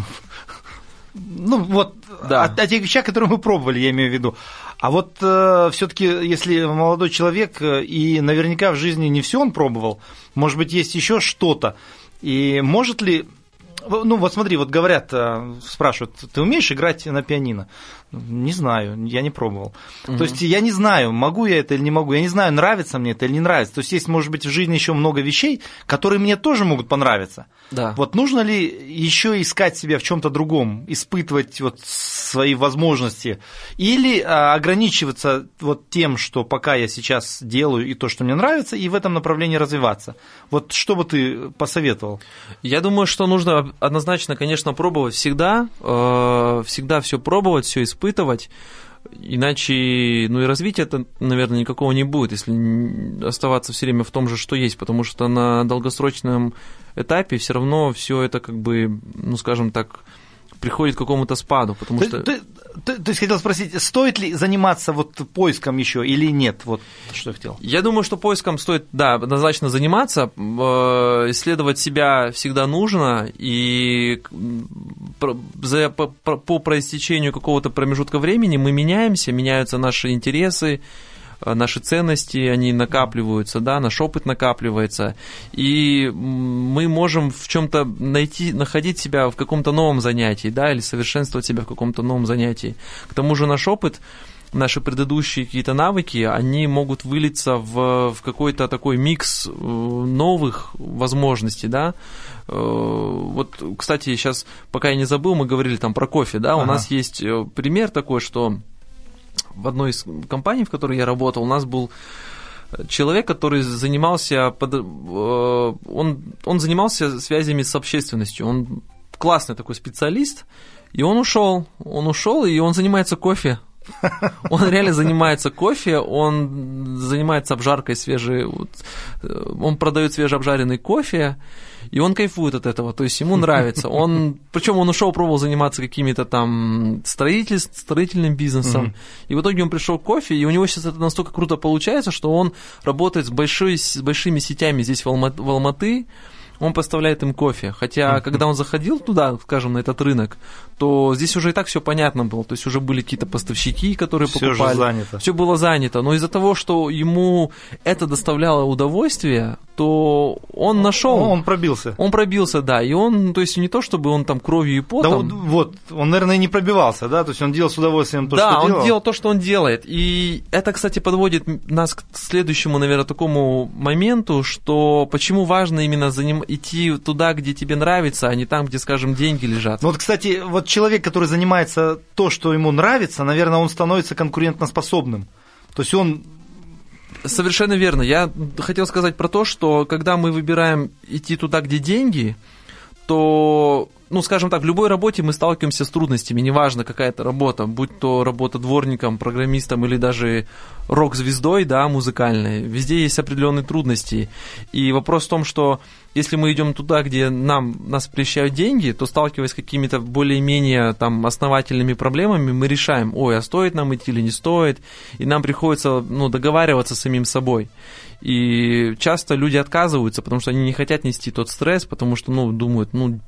да. О тех вещах, которые мы пробовали, я имею в виду. А вот все-таки, если молодой человек, и наверняка в жизни не все он пробовал, может быть, есть еще что-то, и может ли... вот смотри, вот говорят, спрашивают, ты умеешь играть на пианино? Не знаю, я не пробовал. То есть я не знаю, могу я это или не могу, я не знаю, нравится мне это или не нравится. То есть есть, может быть, в жизни еще много вещей, которые мне тоже могут понравиться. Да. Вот нужно ли еще искать себя в чем-то другом, испытывать свои возможности, или ограничиваться тем, что пока я сейчас делаю и то, что мне нравится, и в этом направлении развиваться? Вот что бы ты посоветовал? Я думаю, что нужно однозначно, конечно, пробовать всегда все пробовать, все испытывать, иначе, и развития-то, наверное, никакого не будет, если оставаться все время в том же, что есть, потому что на долгосрочном этапе все равно все это скажем так, приходит к какому-то спаду, потому что... То есть хотел спросить, стоит ли заниматься поиском еще или нет? Вот что я хотел. Я думаю, что поиском стоит, да, однозначно заниматься, исследовать себя всегда нужно, и по проистечению какого-то промежутка времени мы меняются наши интересы, наши ценности, они накапливаются, да, наш опыт накапливается, и мы можем в чем-то находить себя в каком-то новом занятии, да, или совершенствовать себя в каком-то новом занятии. К тому же наш опыт, наши предыдущие какие-то навыки, они могут вылиться в какой-то такой микс новых возможностей, да. Кстати, сейчас, пока я не забыл, мы говорили про кофе, да, у нас есть пример такой, что в одной из компаний, в которой я работал, у нас был человек, который занимался, он занимался связями с общественностью, он классный такой специалист, и он ушел, и он занимается кофе. Он реально занимается кофе, он занимается обжаркой свежей, он продает свежеобжаренный кофе, и он кайфует от этого, то есть ему нравится. Причем он ушел, пробовал заниматься какими-то строительным бизнесом, и в итоге он пришел к кофе, и у него сейчас это настолько круто получается, что он работает с большими сетями здесь в Алматы, он поставляет им кофе. Хотя, когда он заходил туда, скажем, на этот рынок, то здесь уже и так все понятно было. То есть уже были какие-то поставщики, которые покупали. Все же занято. Все было занято. Но из-за того, что ему это доставляло удовольствие, то он нашел. Он пробился. Он пробился, да. И он, то есть не то, чтобы он кровью и потом. Да, он, наверное, не пробивался, да? То есть он делал с удовольствием то, что делал. Да, он делал то, что он делает. И это, кстати, подводит нас к следующему, наверное, такому моменту, что почему важно именно идти туда, где тебе нравится, а не там, где, скажем, деньги лежат. Кстати, человек, который занимается то, что ему нравится, наверное, он становится конкурентоспособным. То есть он... Совершенно верно. Я хотел сказать про то, что когда мы выбираем идти туда, где деньги, то, скажем так, в любой работе мы сталкиваемся с трудностями, неважно, какая это работа, будь то работа дворником, программистом или даже рок-звездой, да, музыкальной, везде есть определенные трудности. И вопрос в том, что если мы идем туда, где нас прельщают деньги, то, сталкиваясь с какими-то более-менее основательными проблемами, мы решаем, а стоит нам идти или не стоит, и нам приходится договариваться с самим собой. И часто люди отказываются, потому что они не хотят нести тот стресс, потому что, думают,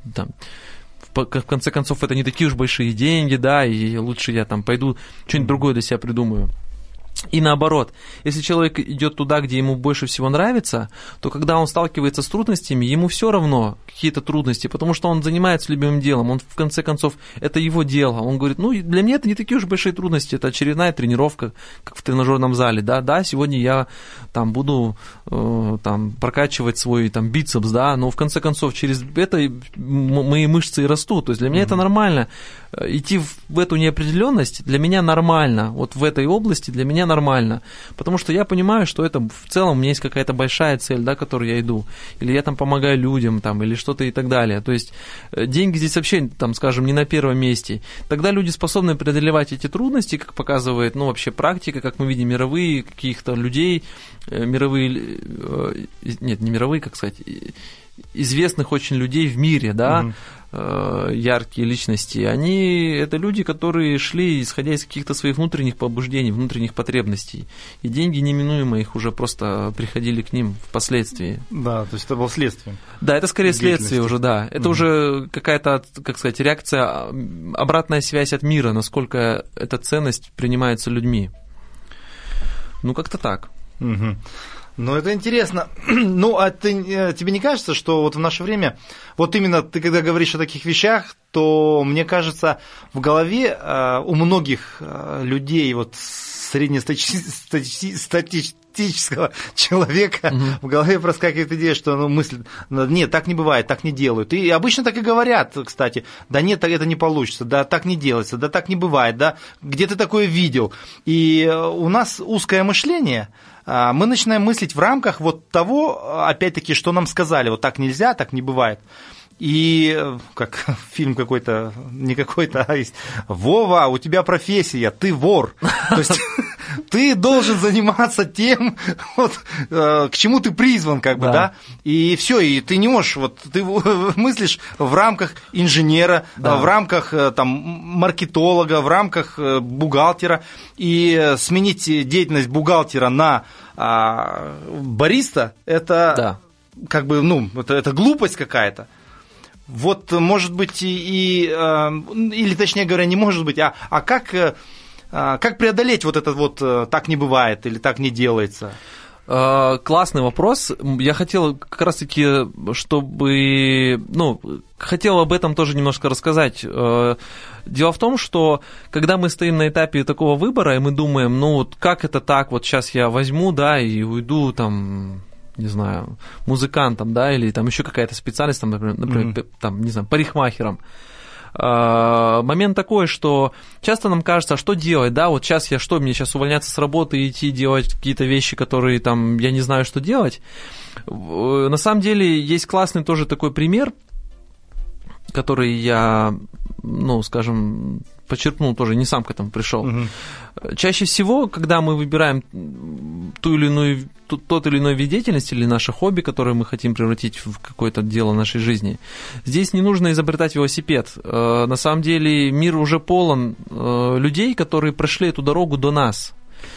в конце концов, это не такие уж большие деньги, да, и лучше я пойду что-нибудь другое для себя придумаю. И наоборот, если человек идет туда, где ему больше всего нравится, то когда он сталкивается с трудностями, ему все равно какие-то трудности, потому что он занимается любимым делом, он в конце концов, это его дело. Он говорит, для меня это не такие уж большие трудности, это очередная тренировка, как в тренажерном зале, да, сегодня я буду прокачивать свой бицепс, да, но в конце концов через это мои мышцы и растут, то есть для меня это нормально. идти в эту неопределенность для меня нормально, вот в этой области для меня нормально, потому что я понимаю, что это в целом у меня есть какая-то большая цель, да, к которой я иду, или я там помогаю людям, там, или что-то и так далее, то есть деньги здесь вообще, там, скажем, не на первом месте, тогда люди способны преодолевать эти трудности, как показывает, ну, вообще практика, как мы видим мировые каких-то людей, мировые, нет, не мировые, как сказать, известных очень людей в мире, да, яркие личности, они, это люди, которые шли, исходя из каких-то своих внутренних побуждений, внутренних потребностей, и деньги неминуемо их уже просто приходили к ним впоследствии. Да, то есть это было следствием. Да, это скорее следствие уже, да. Это уже какая-то, как сказать, реакция, обратная связь от мира, насколько эта ценность принимается людьми. Ну, как-то так. Ну, это интересно. Ну, а тебе не кажется, что вот в наше время, вот именно ты когда говоришь о таких вещах, то, мне кажется, в голове у многих людей, вот среднестатистического человека, в голове проскакивает идея, что мысль, нет, так не бывает, так не делают. И обычно так и говорят, кстати, да нет, так это не получится, да так не делается, да так не бывает, да, где ты такое видел. И у нас узкое мышление, мы начинаем мыслить в рамках вот того, опять-таки, что нам сказали, вот так нельзя, так не бывает. И как фильм какой-то, не какой-то, а есть, Вова, у тебя профессия, ты вор. То есть ты должен заниматься тем, вот, к чему ты призван, как бы, да, и все, и ты не можешь, вот, ты мыслишь в рамках инженера, в рамках там маркетолога, в рамках бухгалтера, и сменить деятельность бухгалтера на бариста, это как бы, ну, это глупость какая-то. Вот, может быть, или, точнее говоря, не может быть, а как преодолеть вот это вот «так не бывает» или «так не делается»? Классный вопрос. Я хотел как раз-таки, чтобы... Ну, хотел об этом тоже немножко рассказать. Дело в том, что когда мы стоим на этапе такого выбора, и мы думаем, ну, вот как это так, вот сейчас я возьму, да, и уйду там... не знаю, музыкантом, да, или там еще какая-то специальность, там, например, там, не знаю, парикмахером. Момент такой, что часто нам кажется, а что делать, да, вот сейчас мне сейчас увольняться с работы и идти делать какие-то вещи, которые там, я не знаю, что делать. На самом деле есть классный тоже такой пример, который я, ну, скажем, почерпнул тоже, не сам к этому пришел. Чаще всего, когда мы выбираем тот или иной вид деятельности или наше хобби, которое мы хотим превратить в какое-то дело нашей жизни, здесь не нужно изобретать велосипед. На самом деле мир уже полон людей, которые прошли эту дорогу до нас.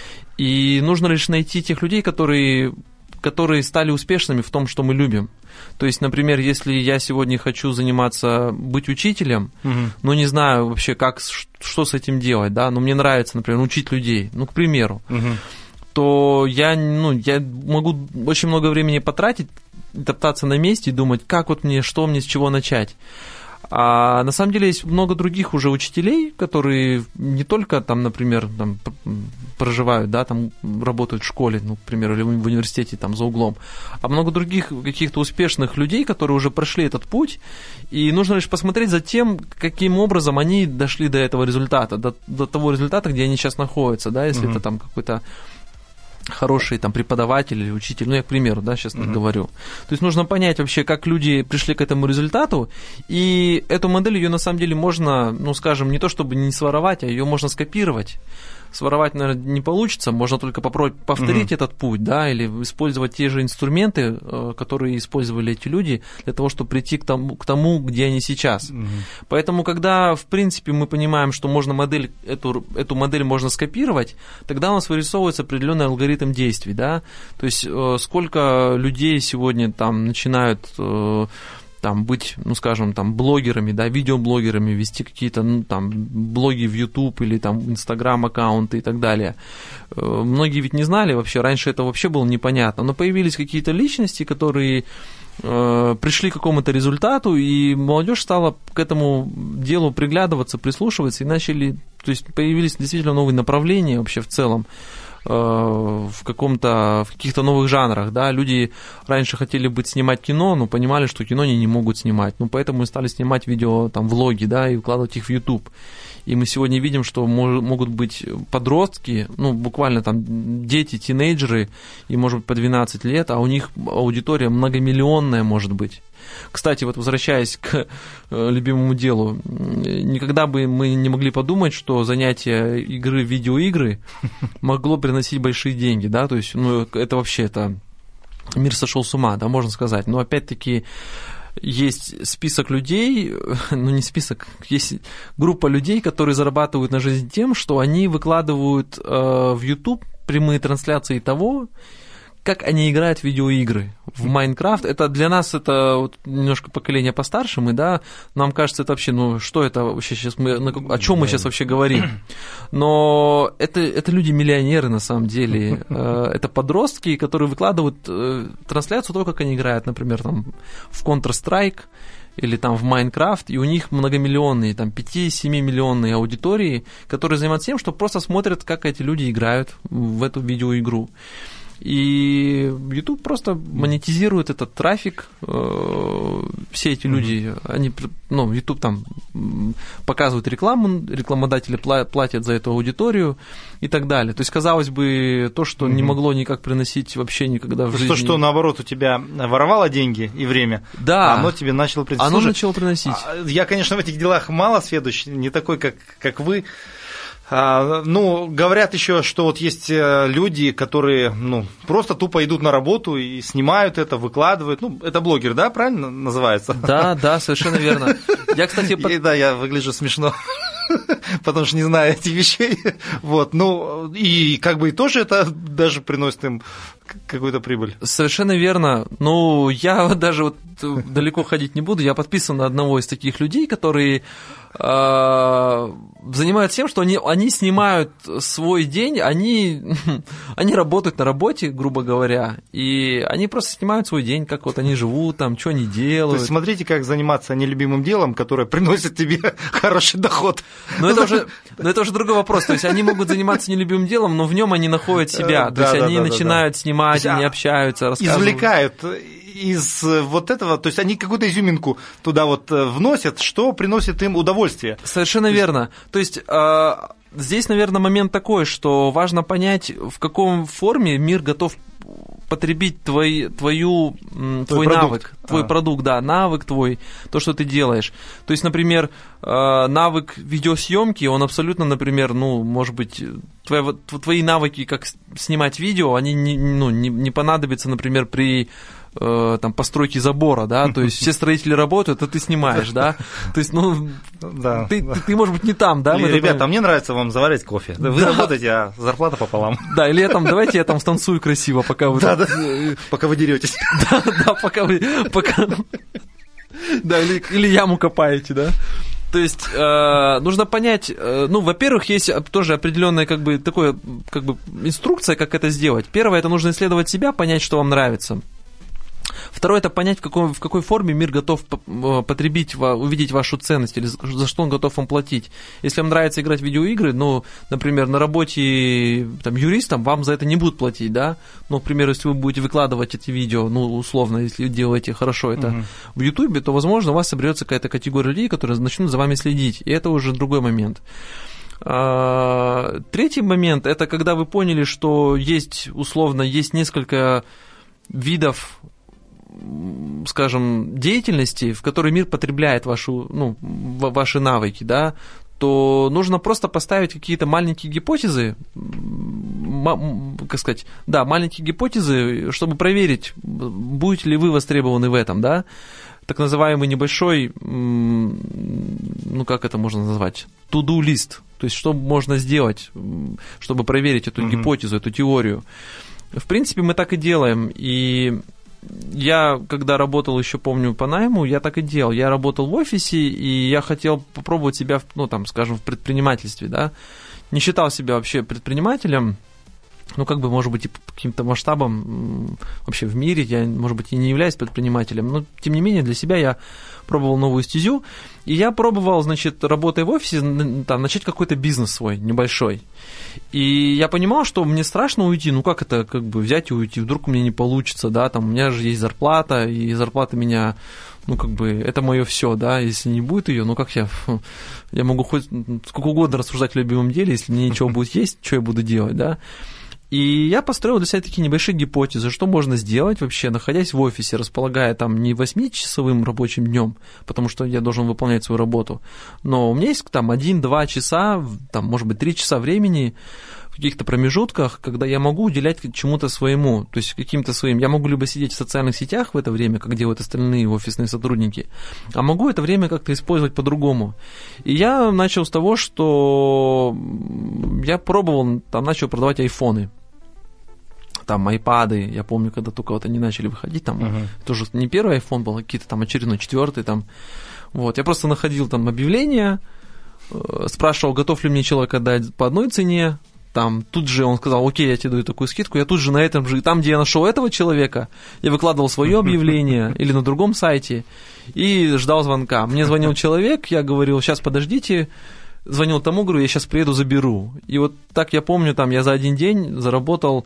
И нужно лишь найти тех людей, которые стали успешными в том, что мы любим. То есть, например, если я сегодня хочу быть учителем, но не знаю вообще, что с этим делать, да, но мне нравится, например, учить людей, ну, к примеру, то я могу очень много времени потратить, топтаться на месте и думать, что мне, с чего начать. А на самом деле есть много других уже учителей, которые не только там, например, там, проживают, да, там работают в школе, ну, к примеру, или в университете там за углом, а много других каких-то успешных людей, которые уже прошли этот путь, и нужно лишь посмотреть за тем, каким образом они дошли до этого результата, до того результата, где они сейчас находятся, да, если это там какой-то хороший там преподаватель или учитель, ну, я к примеру, да, сейчас говорю. То есть нужно понять вообще, как люди пришли к этому результату, и эту модель, ее на самом деле можно, ну, скажем, не то чтобы не своровать, а ее можно скопировать. Своровать, наверное, не получится, можно только попробовать повторить этот путь, да, или использовать те же инструменты, которые использовали эти люди, для того, чтобы прийти к тому, где они сейчас. Поэтому, когда, в принципе, мы понимаем, что можно эту модель можно скопировать, тогда у нас вырисовывается определенный алгоритм действий, да, то есть сколько людей сегодня там начинают там, быть, ну, скажем, там, блогерами, да, видеоблогерами, вести какие-то, ну, там, блоги в YouTube или там Instagram-аккаунты и так далее. Многие ведь не знали вообще, раньше это вообще было непонятно, но появились какие-то личности, которые пришли к какому-то результату, и молодежь стала к этому делу приглядываться, прислушиваться, и начали, то есть появились действительно новые направления вообще в целом. в каких-то новых жанрах, да, люди раньше хотели снимать кино, но понимали, что кино они не могут снимать, поэтому мы стали снимать видео, там, влоги, да, и выкладывать их в YouTube. И мы сегодня видим, что могут быть подростки, буквально там дети, тинейджеры, и, может быть, по 12 лет, а у них аудитория многомиллионная может быть. Кстати, возвращаясь к любимому делу, никогда бы мы не могли подумать, что занятие игры в видеоигры могло приносить большие деньги, да, то есть, это вообще, мир сошел с ума, да, можно сказать, но опять-таки есть список людей, не список, есть группа людей, которые зарабатывают на жизнь тем, что они выкладывают в YouTube прямые трансляции того, как они играют в видеоигры, в Майнкрафт. Это для нас, это немножко поколение постарше, нам кажется, это вообще, что это вообще сейчас, о чем мы сейчас вообще говорим. Но это люди-миллионеры на самом деле. Это подростки, которые выкладывают трансляцию того, как они играют, например, там, в Counter-Strike или там в Майнкрафт, и у них многомиллионные, там, 5-7 миллионные аудитории, которые занимаются тем, что просто смотрят, как эти люди играют в эту видеоигру. И YouTube просто монетизирует этот трафик. Все эти люди, они, YouTube там показывают рекламу, рекламодатели платят за эту аудиторию и так далее. То есть, казалось бы, то, что не могло никак приносить вообще никогда в жизни. То, что наоборот у тебя воровало деньги и время, да, оно тебе начало приносить. Оно начало приносить. Я, конечно, в этих делах мало сведущ, не такой, как вы. Говорят еще, что вот есть люди, которые, просто тупо идут на работу и снимают это, выкладывают. Это блогер, да, правильно называется? Да, совершенно верно. Я, кстати... Да, я выгляжу смешно, потому что не знаю этих вещей. Вот, и как бы и тоже это даже приносит им какую-то прибыль. Совершенно верно. Я даже далеко ходить не буду. Я подписан на одного из таких людей, которые занимаются тем, что они снимают свой день, они работают на работе, грубо говоря, и они просто снимают свой день, как вот они живут, там, что они делают. То есть смотрите, как заниматься нелюбимым делом, которое приносит тебе хороший доход. Но это уже другой вопрос. То есть они могут заниматься нелюбимым делом, но в нем они находят себя. То есть они начинают снимать, они общаются, рассказывают. Извлекают из вот этого, то есть они какую-то изюминку туда вносят, что приносит им удовольствие. Совершенно верно. То есть здесь, наверное, момент такой, что важно понять, в каком форме мир готов потребить твой навык, твой продукт, да, навык твой, то, что ты делаешь. То есть, например, навык видеосъемки, он абсолютно, например, может быть, твои навыки, как снимать видео, они не понадобятся, например, при постройки забора, да, то есть все строители работают, а ты снимаешь, да, то есть, ты, может быть, не там, да. Ребята, мне нравится вам заварить кофе, вы работаете, а зарплата пополам. Да, или давайте я там станцую красиво, пока вы... Да, пока вы деретесь. Да, пока вы... Да, или яму копаете, да. То есть нужно понять, во-первых, есть тоже определенная инструкция, как это сделать. Первое, это нужно исследовать себя, понять, что вам нравится. Второе, это понять, в какой форме мир готов потребить, увидеть вашу ценность, или за что он готов вам платить. Если вам нравится играть в видеоигры, например, на работе юристом вам за это не будут платить, да, но, к примеру, если вы будете выкладывать эти видео, условно, если делаете хорошо это в Ютубе, то, возможно, у вас соберется какая-то категория людей, которые начнут за вами следить, и это уже другой момент. Третий момент, это когда вы поняли, что есть несколько видов, скажем, деятельности, в которой мир потребляет ваши навыки, да, то нужно просто поставить какие-то маленькие гипотезы, маленькие гипотезы, чтобы проверить, будете ли вы востребованы в этом, да, так называемый небольшой, как это можно назвать, to-do list, то есть что можно сделать, чтобы проверить эту гипотезу, эту теорию. В принципе, мы так и делаем, и я, когда работал еще, помню, по найму, я так и делал. Я работал в офисе, и я хотел попробовать себя, в предпринимательстве, да. Не считал себя вообще предпринимателем, как бы, может быть, и по каким-то масштабам вообще в мире, я, может быть, и не являюсь предпринимателем, но, тем не менее, для себя я пробовал новую стезю, и я пробовал, значит, работая в офисе, там, начать какой-то бизнес свой, небольшой. И я понимал, что мне страшно уйти, ну как это, как бы, взять и уйти, вдруг у меня не получится, да, там, у меня же есть зарплата, и зарплата меня... Ну, как бы, это мое все, да, если не будет ее, ну, как я могу хоть сколько угодно рассуждать в любимом деле, если мне ничего будет есть, что я буду делать, да. И я построил для себя такие небольшие гипотезы, что можно сделать вообще, находясь в офисе, располагая там не 8-часовым рабочим днем, потому что я должен выполнять свою работу, но у меня есть там 1-2 часа, там, может быть, 3 часа времени в каких-то промежутках, когда я могу уделять чему-то своему, то есть каким-то своим. Я могу либо сидеть в социальных сетях в это время, как делают остальные офисные сотрудники, а могу это время как-то использовать по-другому. И я начал с того, что я пробовал, там, начал продавать айфоны. Там айпады, я помню, когда только вот они начали выходить, там тоже не первый iPhone был, а какие-то там очередной, 4-й там. Вот, я просто находил там объявления, спрашивал, готов ли мне человек отдать по одной цене, там, тут же он сказал, окей, я тебе даю такую скидку, я тут же на этом же, там, где я нашел этого человека, я выкладывал свое объявление или на другом сайте и ждал звонка. Мне звонил человек, я говорил, сейчас подождите, звонил тому, говорю, я сейчас приеду, заберу. И вот так я помню, там, я за один день заработал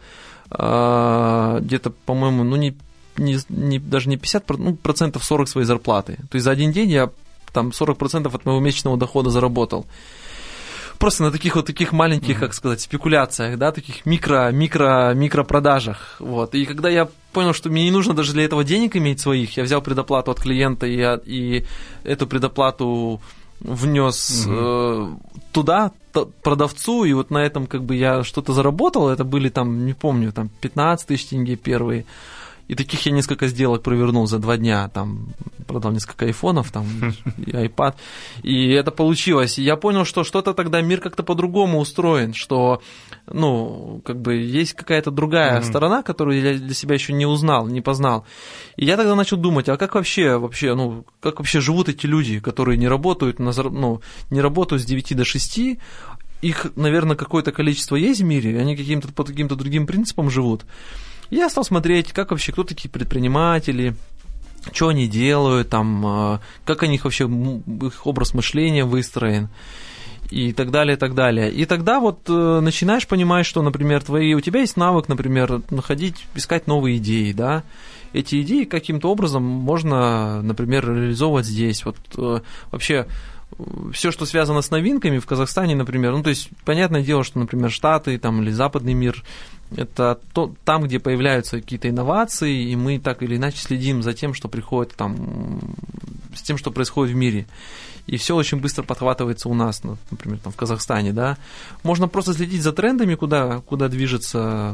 где-то, по-моему, ну, даже не 50%, ну, процентов 40 своей зарплаты. То есть за один день я там 40% от моего месячного дохода заработал. Просто на таких вот таких маленьких, как сказать, спекуляциях, да, таких микропродажах. Вот. И когда я понял, что мне не нужно даже для этого денег иметь своих, я взял предоплату от клиента и эту предоплату внес туда, продавцу, и вот на этом как бы я что-то заработал, это были там, не помню, там 15 тысяч тенге первые. И таких я несколько сделок провернул за 2 дня, там, продал несколько айфонов, там, и iPad, и это получилось. И я понял, что что-то тогда мир как-то по-другому устроен, что, ну, как бы есть какая-то другая сторона, которую я для себя еще не узнал, не познал. И я тогда начал думать, а как вообще, ну, как вообще живут эти люди, которые не работают, не работают с 9 до 6, их, наверное, какое-то количество есть в мире, и они по каким-то другим принципам живут. Я стал смотреть, как вообще, кто такие предприниматели, что они делают, там, как у них вообще их образ мышления выстроен и так далее, и так далее. И тогда вот начинаешь понимать, что, например, у тебя есть навык, например, искать новые идеи, да, эти идеи каким-то образом можно, например, реализовывать здесь. Вот вообще все, что связано с новинками в Казахстане, например, ну, то есть, понятное дело, что, например, Штаты там, или западный мир, это там, где появляются какие-то инновации, и мы так или иначе следим за тем, что приходит там, с тем, что происходит в мире. И все очень быстро подхватывается у нас, например, там, в Казахстане, да. Можно просто следить за трендами, куда движутся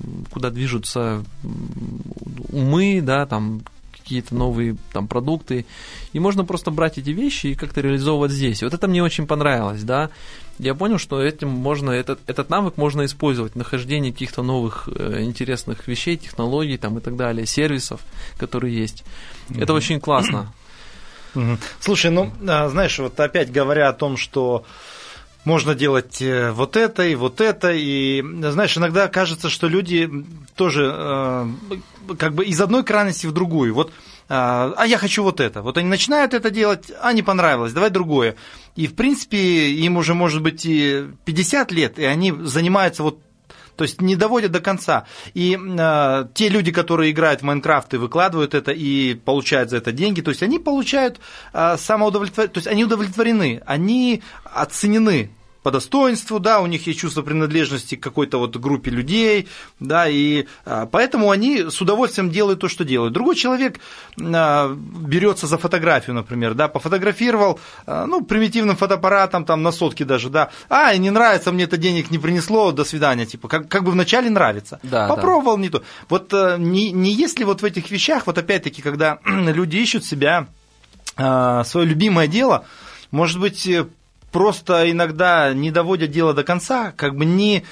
умы, да, там, какие-то новые там продукты, и можно просто брать эти вещи и как-то реализовывать здесь. И вот это мне очень понравилось, да. Я понял, что этот навык можно использовать, нахождение каких-то новых интересных вещей, технологий там, и так далее, сервисов, которые есть. Это очень классно. Слушай, ну, знаешь, вот опять говоря о том, что можно делать вот это, и, знаешь, иногда кажется, что люди тоже как бы из одной крайности в другую. Вот, я хочу вот это. Вот они начинают это делать, не понравилось, давай другое. И, в принципе, им уже, может быть, и 50 лет, и они занимаются вот, то есть не доводят до конца. И те люди, которые играют в Майнкрафт и выкладывают это, и получают за это деньги, то есть они получают самоудовлетворение, то есть они удовлетворены, они оценены по достоинству, да, у них есть чувство принадлежности к какой-то вот группе людей, да, и поэтому они с удовольствием делают то, что делают. Другой человек берется за фотографию, например, да, пофотографировал, ну, примитивным фотоаппаратом, там, на сотке даже, да, не нравится, мне это денег не принесло, до свидания, типа, как бы вначале нравится, да, попробовал, да. Не то. Вот не есть ли вот в этих вещах, вот опять-таки, когда люди ищут себя, свое любимое дело, может быть, просто иногда не доводят дело до конца, как бы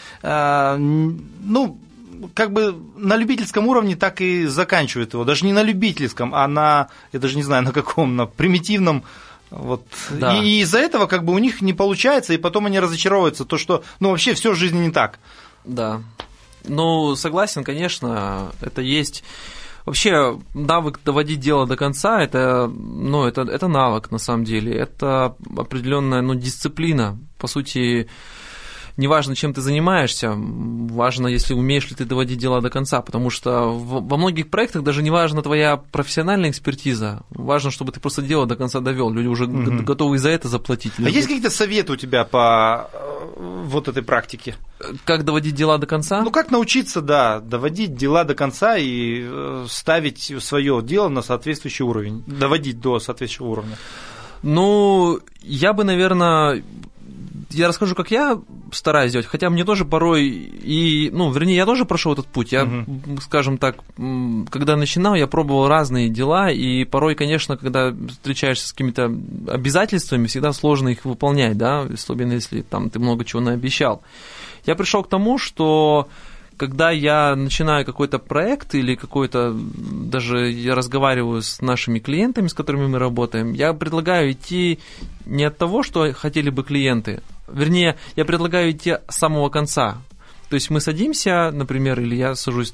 как бы на любительском уровне так и заканчивают его. Даже не на любительском, а на, я даже не знаю на каком, на примитивном. Вот. Да. И из-за этого как бы у них не получается, и потом они разочаровываются, то, что, ну, вообще все в жизни не так. Да. Ну, согласен, конечно, это есть. Вообще, навык доводить дело до конца, это навык, на самом деле. Это определенная дисциплина. По сути, неважно, чем ты занимаешься, важно, если умеешь ли ты доводить дела до конца, потому что во многих проектах даже не важна твоя профессиональная экспертиза, важно, чтобы ты просто дело до конца довел. Люди уже готовы и за это заплатить. А есть какие-то советы у тебя по вот этой практике? Как доводить дела до конца? Ну, как научиться, доводить дела до конца и ставить свое дело на соответствующий уровень, доводить до соответствующего уровня? Ну, я бы, наверное... Я расскажу, как я стараюсь делать, хотя мне тоже порой я тоже прошел этот путь. Я, скажем так, когда начинал, я пробовал разные дела, и порой, конечно, когда встречаешься с какими-то обязательствами, всегда сложно их выполнять, да, особенно если там ты много чего наобещал. Я пришел к тому, что когда я начинаю какой-то проект или даже я разговариваю с нашими клиентами, с которыми мы работаем, я предлагаю идти не от того, что хотели бы клиенты, вернее, я предлагаю идти с самого конца. То есть мы садимся, например, или я сажусь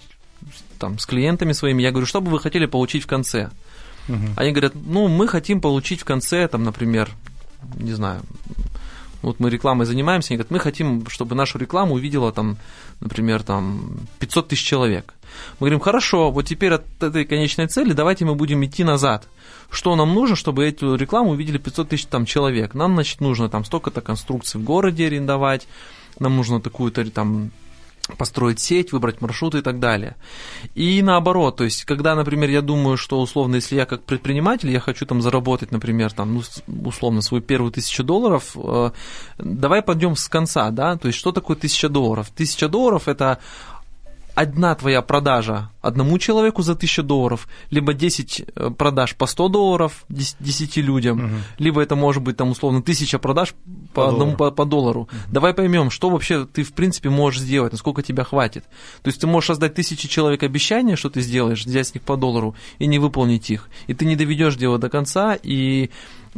с клиентами своими, я говорю, что бы вы хотели получить в конце? Они говорят, мы хотим получить в конце, например, не знаю, вот мы рекламой занимаемся, они говорят, мы хотим, чтобы нашу рекламу увидела, например, 500 тысяч человек. Мы говорим, хорошо, вот теперь от этой конечной цели давайте мы будем идти назад. Что нам нужно, чтобы эту рекламу увидели 500 тысяч человек? Нам, нужно столько-то конструкций в городе арендовать, нам нужно такую-то построить сеть, выбрать маршруты и так далее. И наоборот, то есть, когда, например, я думаю, что условно, если я как предприниматель, я хочу заработать, например, условно, свою первую $1000, давай пойдем с конца, да, то есть, что такое $1000? $1000 – это одна твоя продажа одному человеку за $1000, либо 10 продаж по $100 10 людям, либо это может быть условно 1000 продаж по $1. Давай поймем, что вообще ты в принципе можешь сделать, насколько тебя хватит. То есть ты можешь создать 1000 человек обещания, что ты сделаешь, взять с них по $1 и не выполнить их. И ты не доведешь дело до конца, и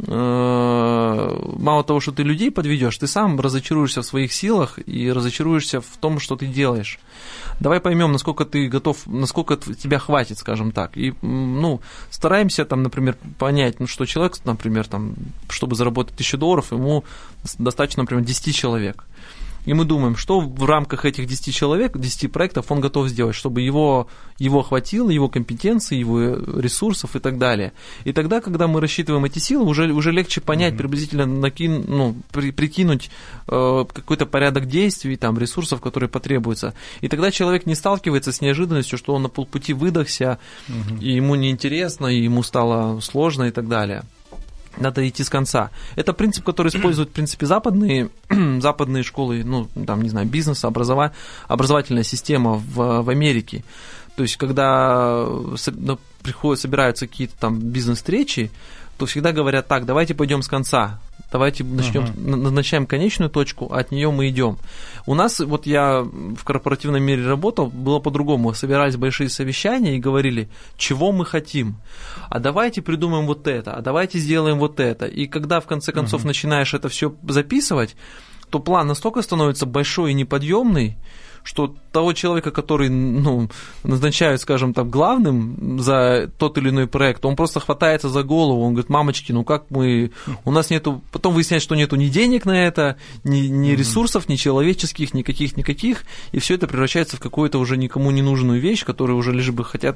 мало того, что ты людей подведешь, ты сам разочаруешься в своих силах и разочаруешься в том, что ты делаешь. Давай поймем, насколько ты готов, насколько тебя хватит, скажем так. И, стараемся, например, понять, что человек, например, чтобы заработать $1000, ему достаточно, например, 10 человек. И мы думаем, что в рамках этих 10 человек, 10 проектов он готов сделать, чтобы его хватило, его компетенции, его ресурсов и так далее. И тогда, когда мы рассчитываем эти силы, уже легче понять, приблизительно прикинуть какой-то порядок действий, ресурсов, которые потребуются. И тогда человек не сталкивается с неожиданностью, что он на полпути выдохся, и ему неинтересно, и ему стало сложно и так далее. Надо идти с конца. Это принцип, который используют, в принципе, западные школы, бизнеса, образовательная система в Америке. То есть, когда собираются какие-то бизнес-встречи, то всегда говорят так, давайте пойдем с конца, давайте назначаем конечную точку, а от нее мы идем. У нас, вот я в корпоративном мире работал, было по-другому. Собирались большие совещания и говорили, чего мы хотим, а давайте придумаем вот это, а давайте сделаем вот это. И когда в конце концов начинаешь это все записывать, то план настолько становится большой и неподъемный, что того человека, который назначают, скажем так, главным за тот или иной проект, он просто хватается за голову, он говорит, мамочки, у нас нету, потом выясняется, что нету ни денег на это, ни ресурсов, ни человеческих, никаких, и все это превращается в какую-то уже никому не нужную вещь, которую уже лишь бы хотят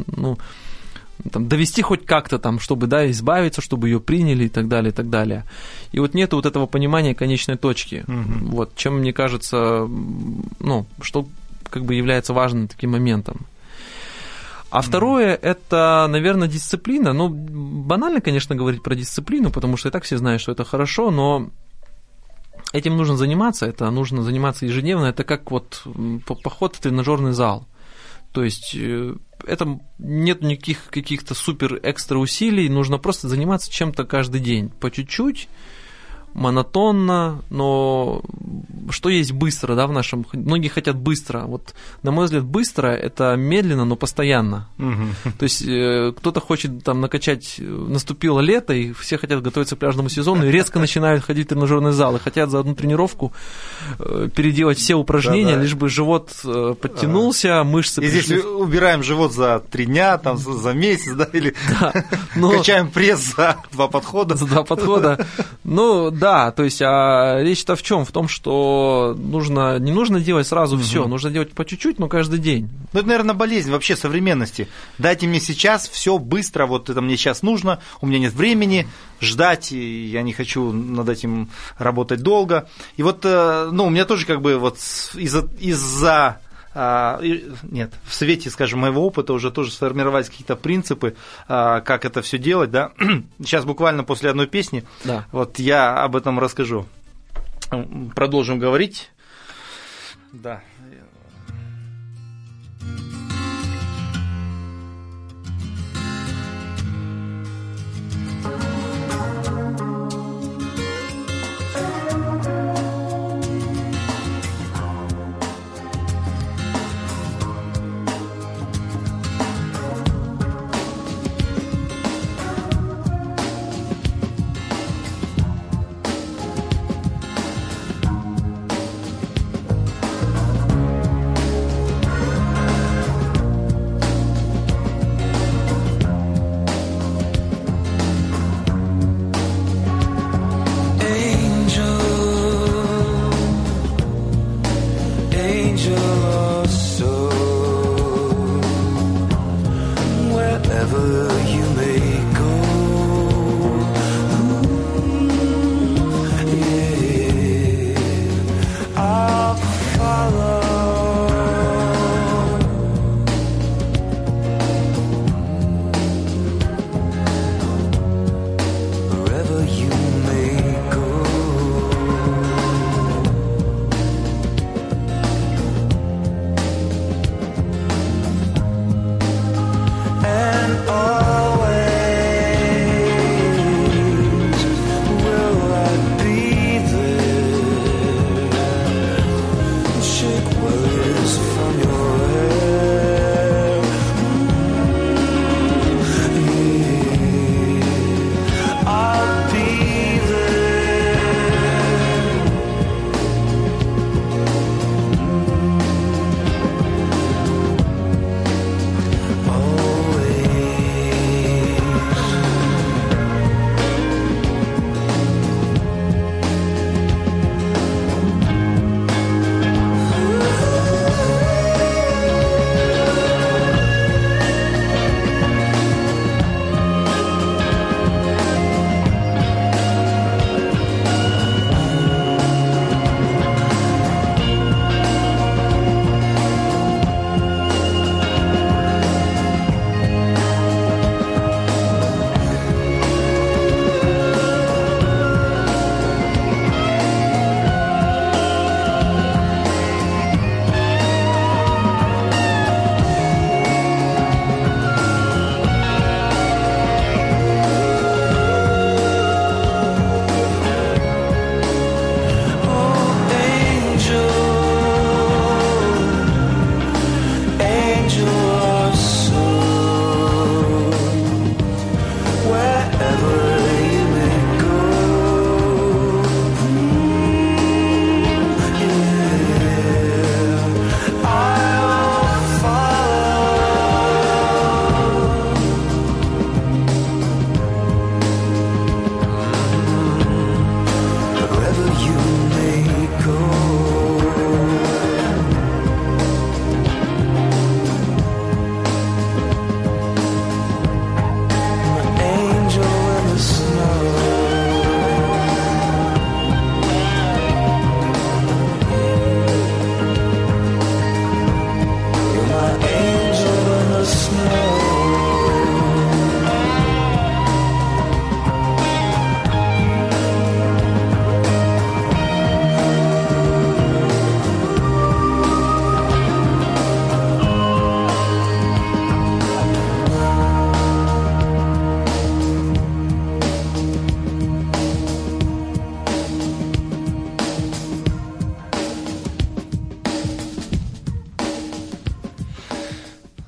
довести хоть как-то чтобы, избавиться, чтобы ее приняли и так далее, и так далее. И вот нету вот этого понимания конечной точки. Вот, чем, мне кажется, что является важным таким моментом. А второе, это, наверное, дисциплина. Банально, конечно, говорить про дисциплину, потому что и так все знают, что это хорошо, но этим нужно заниматься ежедневно. Это как поход в тренажерный зал. То есть это нет никаких каких-то супер экстра усилий, нужно просто заниматься чем-то каждый день, по чуть-чуть, монотонно, но что есть быстро, да, в нашем... Многие хотят быстро. Вот, на мой взгляд, быстро – это медленно, но постоянно. То есть кто-то хочет там накачать, наступило лето, и все хотят готовиться к пляжному сезону, и резко начинают ходить в тренажерный зал, и хотят за одну тренировку переделать все упражнения, лишь бы живот подтянулся, мышцы и пришли... здесь убираем живот за 3 дня, там, за месяц, да, или качаем пресс за 2 подхода. За 2 подхода. Ну, да, то есть, а речь-то в чем? В том, что не нужно делать сразу все, нужно делать по чуть-чуть, но каждый день. Ну, это, наверное, болезнь вообще современности. Дайте мне сейчас все быстро, вот это мне сейчас нужно, у меня нет времени ждать, и я не хочу над этим работать долго. И вот, ну, у меня тоже как бы вот из-за нет, в свете, скажем, моего опыта уже тоже сформировались какие-то принципы, как это все делать, да. Сейчас буквально после одной песни, вот я об этом расскажу. Продолжим говорить. Да.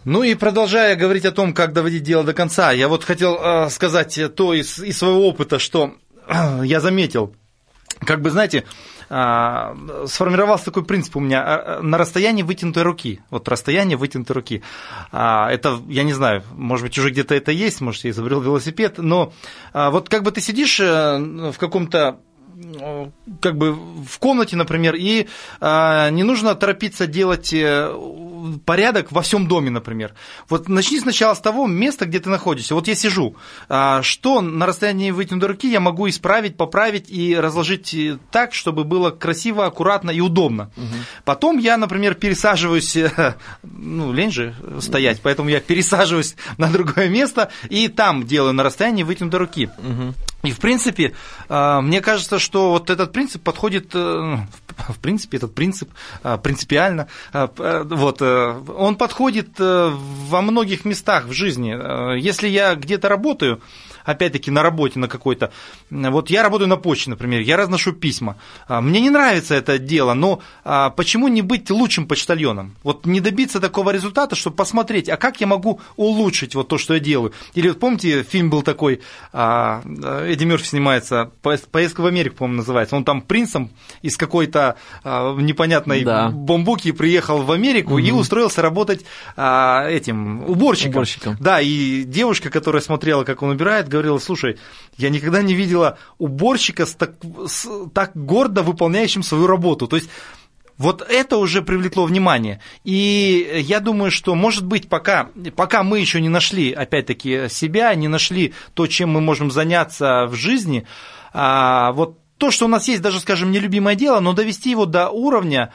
Ну и продолжая говорить о том, как доводить дело до конца, я вот хотел сказать то из своего опыта, что я заметил, как бы, знаете, сформировался такой принцип у меня на расстоянии вытянутой руки. Вот расстояние вытянутой руки. Это, я не знаю, может быть, уже где-то это есть, может, я изобрел велосипед, но вот как бы ты сидишь в каком-то, как бы в комнате, например, и не нужно торопиться делать порядок во всем доме, например. Вот начни сначала с того места, где ты находишься. Вот я сижу. Что на расстоянии вытянутой руки я могу исправить, поправить и разложить так, чтобы было красиво, аккуратно и удобно. Угу. Потом я, например, пересаживаюсь, ну, лень же стоять, поэтому я пересаживаюсь на другое место и там делаю на расстоянии вытянутой руки. Угу. И, в принципе, мне кажется, что вот этот принцип подходит, в принципе, этот принцип принципиально, вот, он подходит во многих местах в жизни. Если я где-то работаю, опять-таки на работе на какой-то, вот я работаю на почте, например, я разношу письма, мне не нравится это дело, но почему не быть лучшим почтальоном? Вот не добиться такого результата, чтобы посмотреть, а как я могу улучшить вот то, что я делаю? Или вот помните, фильм был такой, Эдди Мерфи снимается, «Поездка в Америку», по-моему, называется, он там принцем из какой-то непонятной бомбуки приехал в Америку и устроился работать этим уборщиком. Да, и девушка, которая смотрела, как он убирает, говорила: слушай, я никогда не видела уборщика так гордо выполняющим свою работу. То есть вот это уже привлекло внимание. И я думаю, что, может быть, пока мы еще не нашли, опять-таки, себя, не нашли то, чем мы можем заняться в жизни, вот то, что у нас есть, даже, скажем, нелюбимое дело, но довести его до уровня,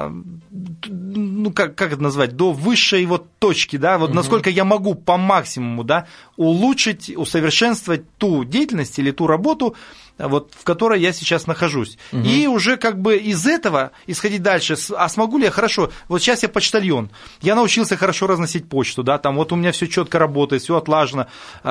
ну, как это назвать, до высшей вот точки, да, вот насколько я могу по максимуму, да, улучшить, усовершенствовать ту деятельность или ту работу, вот, в которой я сейчас нахожусь. И уже как бы из этого исходить дальше. А смогу ли я? Хорошо, вот сейчас я почтальон, я научился хорошо разносить почту, да, там вот у меня все четко работает, все отлажено,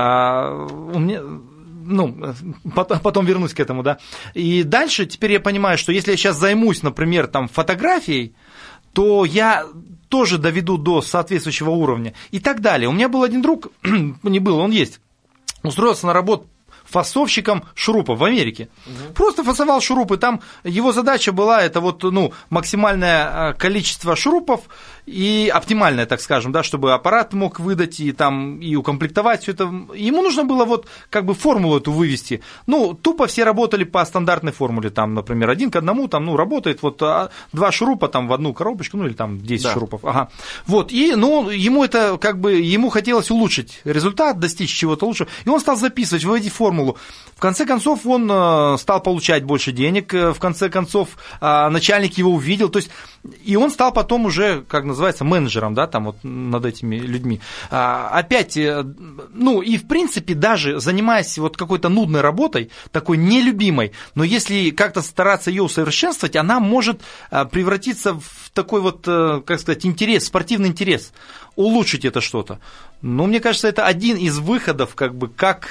у меня... Ну, потом вернусь к этому, да. И дальше теперь я понимаю, что если я сейчас займусь, например, там, фотографией, то я тоже доведу до соответствующего уровня и так далее. У меня был один друг, не был, он есть, устроился на работу фасовщиком шурупов в Америке. Просто фасовал шурупы. Там его задача была это вот, ну, максимальное количество шурупов и оптимальное, так скажем, да, чтобы аппарат мог выдать и там и укомплектовать все это. Ему нужно было вот как бы формулу эту вывести. Ну, тупо все работали по стандартной формуле, там, например, 1 к 1, там, ну, работает вот 2 шурупа там в одну коробочку, ну, или там 10 шурупов. Ага. Вот, и, ну, ему это как бы, ему хотелось улучшить результат, достичь чего-то лучшего, и он стал записывать, выводить формулу. В конце концов, он стал получать больше денег, в конце концов, начальник его увидел, то есть, и он стал потом уже, как называется, менеджером, да, там вот над этими людьми. Опять, ну, и в принципе, даже занимаясь вот какой-то нудной работой, такой нелюбимой, но если как-то стараться ее усовершенствовать, она может превратиться в такой вот, как сказать, интерес, спортивный интерес, улучшить это что-то. Ну, мне кажется, это один из выходов, как бы, как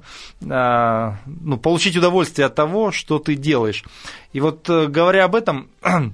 ну, получить удовольствие от того, что ты делаешь. И вот, говоря об этом,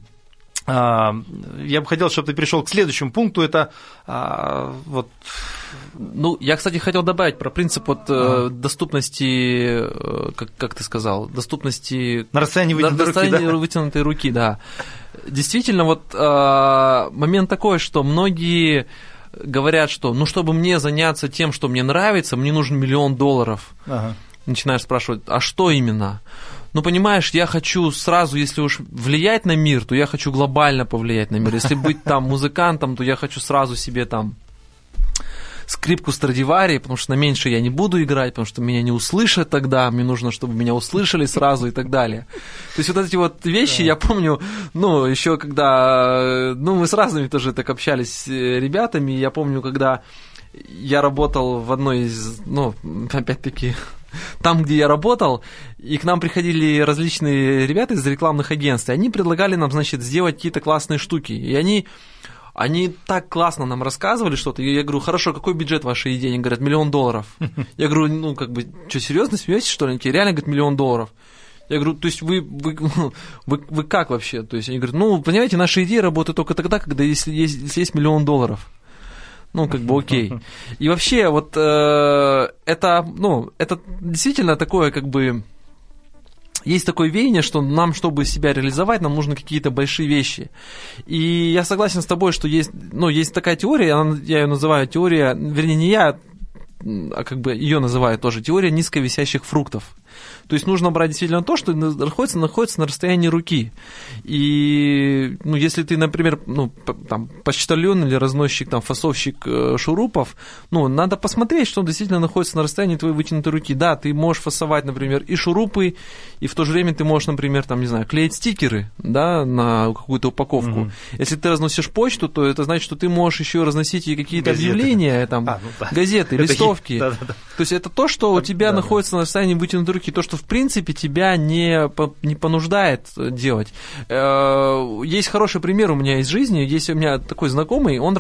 я бы хотел, чтобы ты перешел к следующему пункту, это вот... Ну, я, кстати, хотел добавить про принцип вот доступности, как ты сказал, доступности... На расстоянии вытянутой руки, да. Действительно, вот момент такой, что многие говорят, что, ну, чтобы мне заняться тем, что мне нравится, мне нужен $1 миллион. Ага. Начинаешь спрашивать, а что именно? Ну, понимаешь, я хочу сразу, если уж влиять на мир, то я хочу глобально повлиять на мир. Если быть там музыкантом, то я хочу сразу себе там скрипку Страдивари, потому что на меньше я не буду играть, потому что меня не услышат тогда, мне нужно, чтобы меня услышали сразу и так далее. То есть вот эти вот вещи, я помню, ну, еще когда, ну, мы с разными тоже так общались с ребятами, я помню, когда я работал в одной из, ну, опять-таки, там, где я работал, и к нам приходили различные ребята из рекламных агентств, и они предлагали нам, значит, сделать какие-то классные штуки, и они так классно нам рассказывали что-то. Я говорю, хорошо, какой бюджет вашей идеи? Они говорят, $1 миллион. Я говорю, ну, как бы, что, серьезно смеетесь, что ли? Они такие, реально, говорят, $1 миллион. Я говорю, то есть вы как вообще? То есть они говорят, ну, понимаете, наши идеи работают только тогда, когда если есть $1 миллион. Ну, как бы окей. И вообще, вот это действительно такое, как бы, есть такое веяние, что нам, чтобы себя реализовать, нам нужны какие-то большие вещи. И я согласен с тобой, что есть такая теория, я ее называю теория, вернее, не я, а как бы ее называют тоже, теория низковисящих фруктов. То есть нужно брать действительно то, что находится на расстоянии руки. И если ты, например, почтальон или разносчик, фасовщик шурупов, надо посмотреть, что он действительно находится на расстоянии твоей вытянутой руки. Да, ты можешь фасовать, например, и шурупы, и в то же время ты можешь, например, клеить стикеры, да, на какую-то упаковку. Угу. Если ты разносишь почту, то это значит, что ты можешь еще разносить и какие-то объявления, газеты, листовки. То есть это то, что у тебя находится на расстоянии вытянутой руки, то, что в принципе тебя не понуждает делать. Есть хороший пример у меня из жизни. Есть у меня такой знакомый, он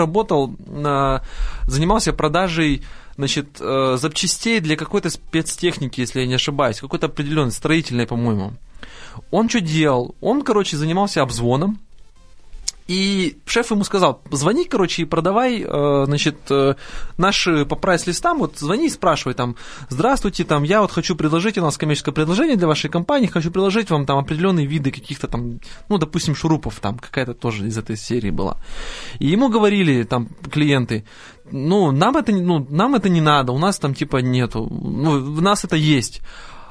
занимался продажей, запчастей для какой-то спецтехники, если я не ошибаюсь, какой-то определенной, строительной, по-моему. Он что делал? Он, занимался обзвоном. И шеф ему сказал: звони, и продавай, наши по прайс-листам, звони и спрашивай, здравствуйте, я хочу предложить, у нас коммерческое предложение для вашей компании, хочу предложить вам определенные виды каких-то допустим, шурупов, какая-то тоже из этой серии была. И ему говорили клиенты: нам это не надо, у нас нету, у нас это есть.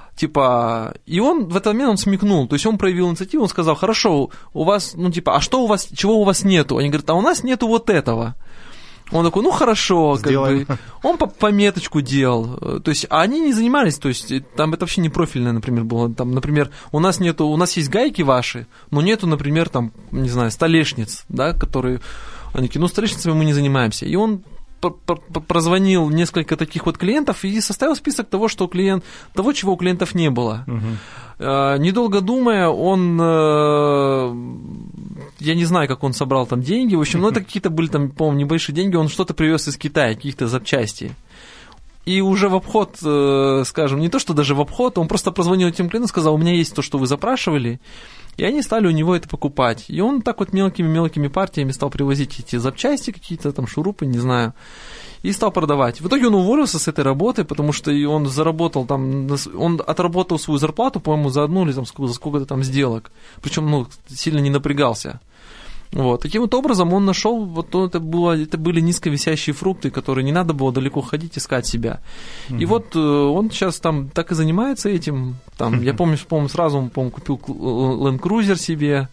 И он в этот момент смекнул, то есть он проявил инициативу, он сказал: хорошо, у вас, а что у вас, чего у вас нету? Они говорят: а у нас нету вот этого. Он такой: хорошо, он пометочку делал, то есть они не занимались, то есть там это вообще не профильное, например, было, например, у нас есть гайки ваши, но нету, например, столешниц, да, которые, они такие: столешницами мы не занимаемся, и он прозвонил несколько таких клиентов и составил список того, чего у клиентов не было. Недолго думая, он, я не знаю, как он собрал деньги, в общем, это какие-то были по-моему, небольшие деньги, он что-то привез из Китая, каких-то запчастей. И уже в обход, скажем, не то, что даже в обход, он просто прозвонил этим клиентам, сказал: у меня есть то, что вы запрашивали, и они стали у него это покупать. И он так мелкими партиями стал привозить эти запчасти, какие-то шурупы, не знаю, и стал продавать. В итоге он уволился с этой работы, потому что он заработал он отработал свою зарплату, по-моему, за одну или за сколько-то сделок. Причем, сильно не напрягался. Таким образом он нашел, это были низковисящие фрукты, которые не надо было далеко ходить, искать себя. И он сейчас так и занимается этим. Я помню, сразу он, купил Land Cruiser себе.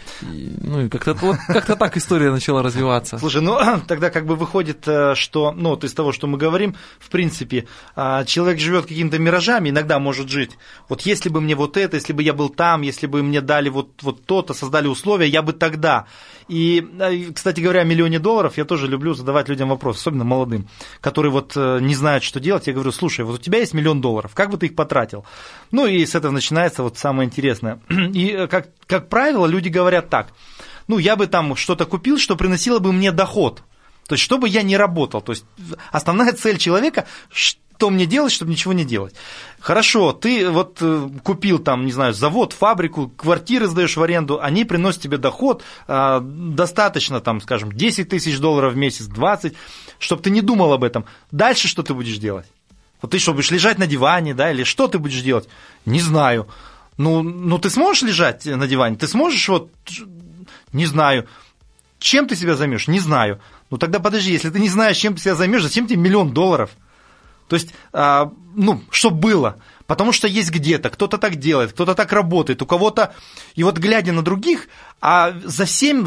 И как-то так история начала развиваться. Слушай, тогда выходит, что, из того, что мы говорим, в принципе, человек живет какими-то миражами, иногда может жить. Если бы мне это, если бы я был там, если бы мне дали то-то, создали условия, я бы тогда. И, кстати говоря, о $1 миллион я тоже люблю задавать людям вопрос, особенно молодым, которые не знают, что делать. Я говорю: слушай, у тебя есть $1 миллион, как бы ты их потратил? И с этого начинается самое интересное. И, как правило, люди говорят так: я бы что-то купил, что приносило бы мне доход. То есть, чтобы я не работал. То есть, основная цель человека, что мне делать, чтобы ничего не делать. Хорошо, ты купил не знаю, завод, фабрику, квартиры сдаешь в аренду, они приносят тебе доход, достаточно, скажем, $10 тысяч в месяц, 20, чтобы ты не думал об этом. Дальше что ты будешь делать? Ты что, будешь лежать на диване, да, или что ты будешь делать? Не знаю. Ты сможешь лежать на диване? Ты сможешь, не знаю. Чем ты себя займешь? Не знаю. Тогда подожди, если ты не знаешь, чем ты себя займешь, зачем тебе $1 миллион? То есть, что было? Потому что есть где-то, кто-то так делает, кто-то так работает, у кого-то... И глядя на других, за